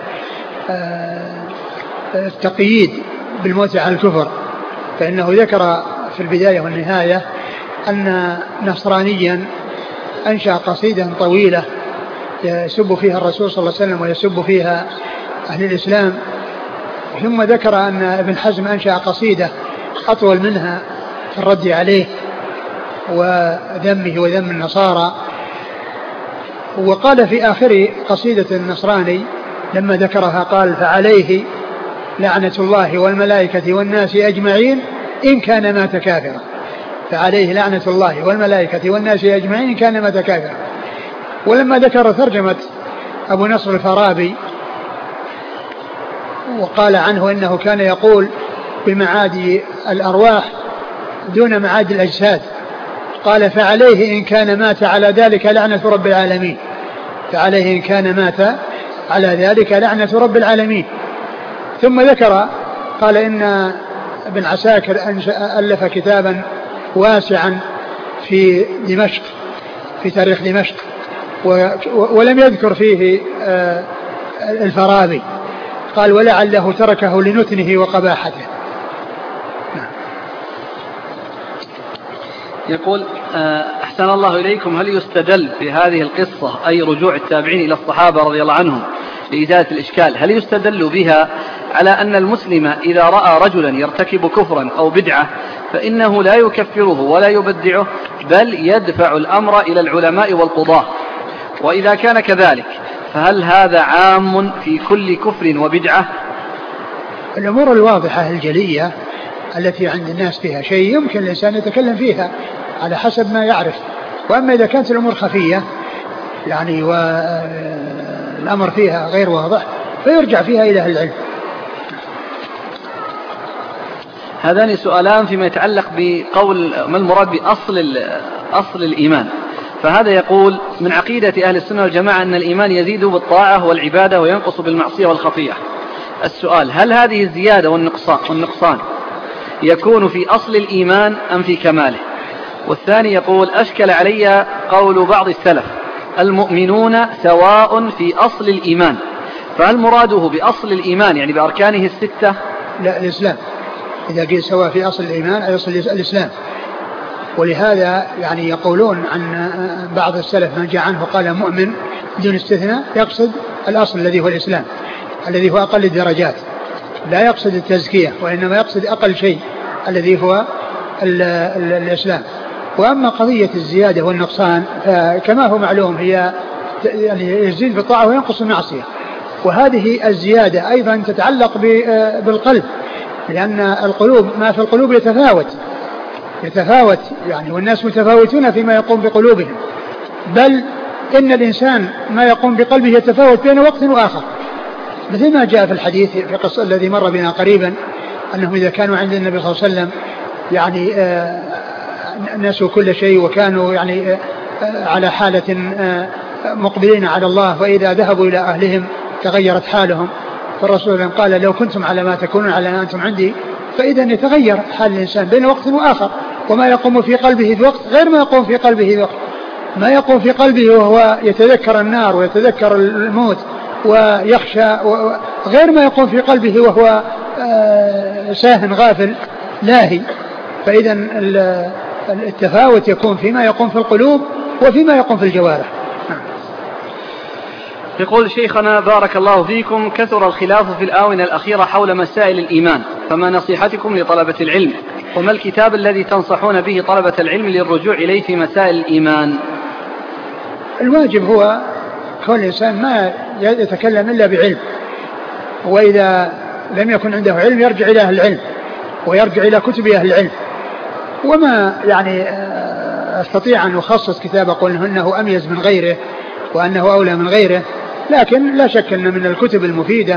التقييد بالموت على الكفر، فإنه ذكر في البداية والنهاية أن نصرانيا أنشأ قصيدة طويلة يسب فيها الرسول صلى الله عليه وسلم ويسب فيها أهل الإسلام، ثم ذكر أن ابن حزم أنشأ قصيدة أطول منها في الرد عليه وذمه وذم النصارى. وقال في آخر قصيدة النصراني لما ذكرها قال: فعليه لعنة الله والملائكة والناس أجمعين إن كان مات كافرا. فعليه لعنة الله والملائكة والناس أجمعين إن كان مات كافرا. ولما ذكر ترجمة أبو نصر الفارابي وقال عنه إنه كان يقول بمعاد الأرواح دون معاد الأجساد، قال: فعليه إن كان مات على ذلك لعنة رب العالمين. فعليه إن كان مات على ذلك لعنة رب العالمين. ثم ذكر قال إن ابن عساكر ألف كتابا واسعا في دمشق في تاريخ دمشق ولم يذكر فيه الفارابي، قال: ولعله تركه لنتنه وقباحته. يقول: أحسن الله إليكم، هل يستدل بهذه القصة أي رجوع التابعين إلى الصحابة رضي الله عنهم لإزالة الإشكال، هل يستدل بها على أن المسلم إذا رأى رجلا يرتكب كفرا أو بدعة فإنه لا يكفره ولا يبدعه بل يدفع الأمر إلى العلماء والقضاة؟ وإذا كان كذلك فهل هذا عام في كل كفر وبدعة؟ الأمور الواضحة الجلية التي عند الناس فيها شيء يمكن الإنسان يتكلم فيها على حسب ما يعرف. وأما إذا كانت الأمور خفية يعني والأمر فيها غير واضح فيرجع فيها إلى أهل العلم. هذان سؤالان فيما يتعلق بقول ما المراد بأصل أصل الإيمان. فهذا يقول: من عقيدة أهل السنة والجماعة أن الإيمان يزيد بالطاعة والعبادة وينقص بالمعصية والخطيئة. السؤال: هل هذه الزيادة والنقصان يكون في أصل الإيمان أم في كماله؟ والثاني يقول: أشكل علي قول بعض السلف: المؤمنون سواء في أصل الإيمان، فهل مراده بأصل الإيمان يعني بأركانه الستة؟ لا، الإسلام. إذا قيل سواء في أصل الإيمان أي أصل الإسلام. ولهذا يعني يقولون عن بعض السلف من جاء عنه قال مؤمن دون استثناء يقصد الأصل الذي هو الإسلام الذي هو أقل الدرجات، لا يقصد التزكية وإنما يقصد أقل شيء الذي هو ال ال الإسلام. وأما قضية الزيادة والنقصان كما هو معلوم هي يعني يزيد بالطاعة وينقص بالمعصية، وهذه الزيادة أيضا تتعلق بالقلب، لأن القلوب ما في القلوب يتفاوت يتفاوت يعني والناس متفاوتون فيما يقوم بقلوبهم، بل إن الإنسان ما يقوم بقلبه يتفاوت بين وقت وآخر، مثل ما جاء في الحديث في قصة الذي مر بنا قريبا أنهم إذا كانوا عند النبي صلى الله عليه وسلم يعني آه نسوا كل شيء وكانوا يعني آه على حالة آه مقبلين على الله، وإذا ذهبوا إلى أهلهم تغيرت حالهم. فالرسول قال: لو كنتم على ما تكونون على ما أنتم عندي فإذا يتغير حال الإنسان بين وقت وآخر، وما يقوم في قلبه في وقت غير ما يقوم في قلبه في وقت. ما يقوم في قلبه وهو يتذكر النار ويتذكر الموت ويخشى غير ما يقوم في قلبه وهو ساهن غافل لاهي. فإذا التفاوت يكون فيما يقوم في القلوب وفيما يقوم في الجوارح. يقول شيخنا بارك الله فيكم: كثر الخلاف في الآونة الأخيرة حول مسائل الإيمان، فما نصيحتكم لطلبة العلم؟ وما الكتاب الذي تنصحون به طلبة العلم للرجوع إليه في مسائل الإيمان؟ الواجب هو كون الإنسان ما يتكلم إلا بعلم، وإذا لم يكن عنده علم يرجع إلى أهل العلم ويرجع إلى كتب أهل العلم. وما يعني أستطيع أن أخصص كتاب أقول أنه أميز من غيره وأنه أولى من غيره، لكن لا شك أن من الكتب المفيدة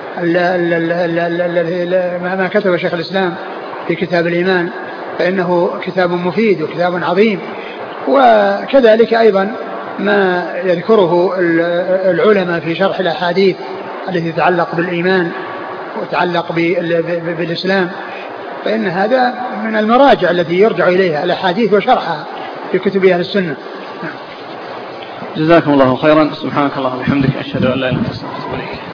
ما كتب شيخ الإسلام في كتاب الإيمان، فإنه كتاب مفيد وكتاب عظيم. وكذلك أيضا ما يذكره العلماء في شرح الأحاديث التي تتعلق بالإيمان وتتعلق بالإسلام، فإن هذا من المراجع التي يرجع إليها الأحاديث وشرحها في كتب أهل السنة. جزاكم الله خيرا. سبحانك اللهم وبحمدك، أشهد أن لا إله إلا أنت، أستغفرك.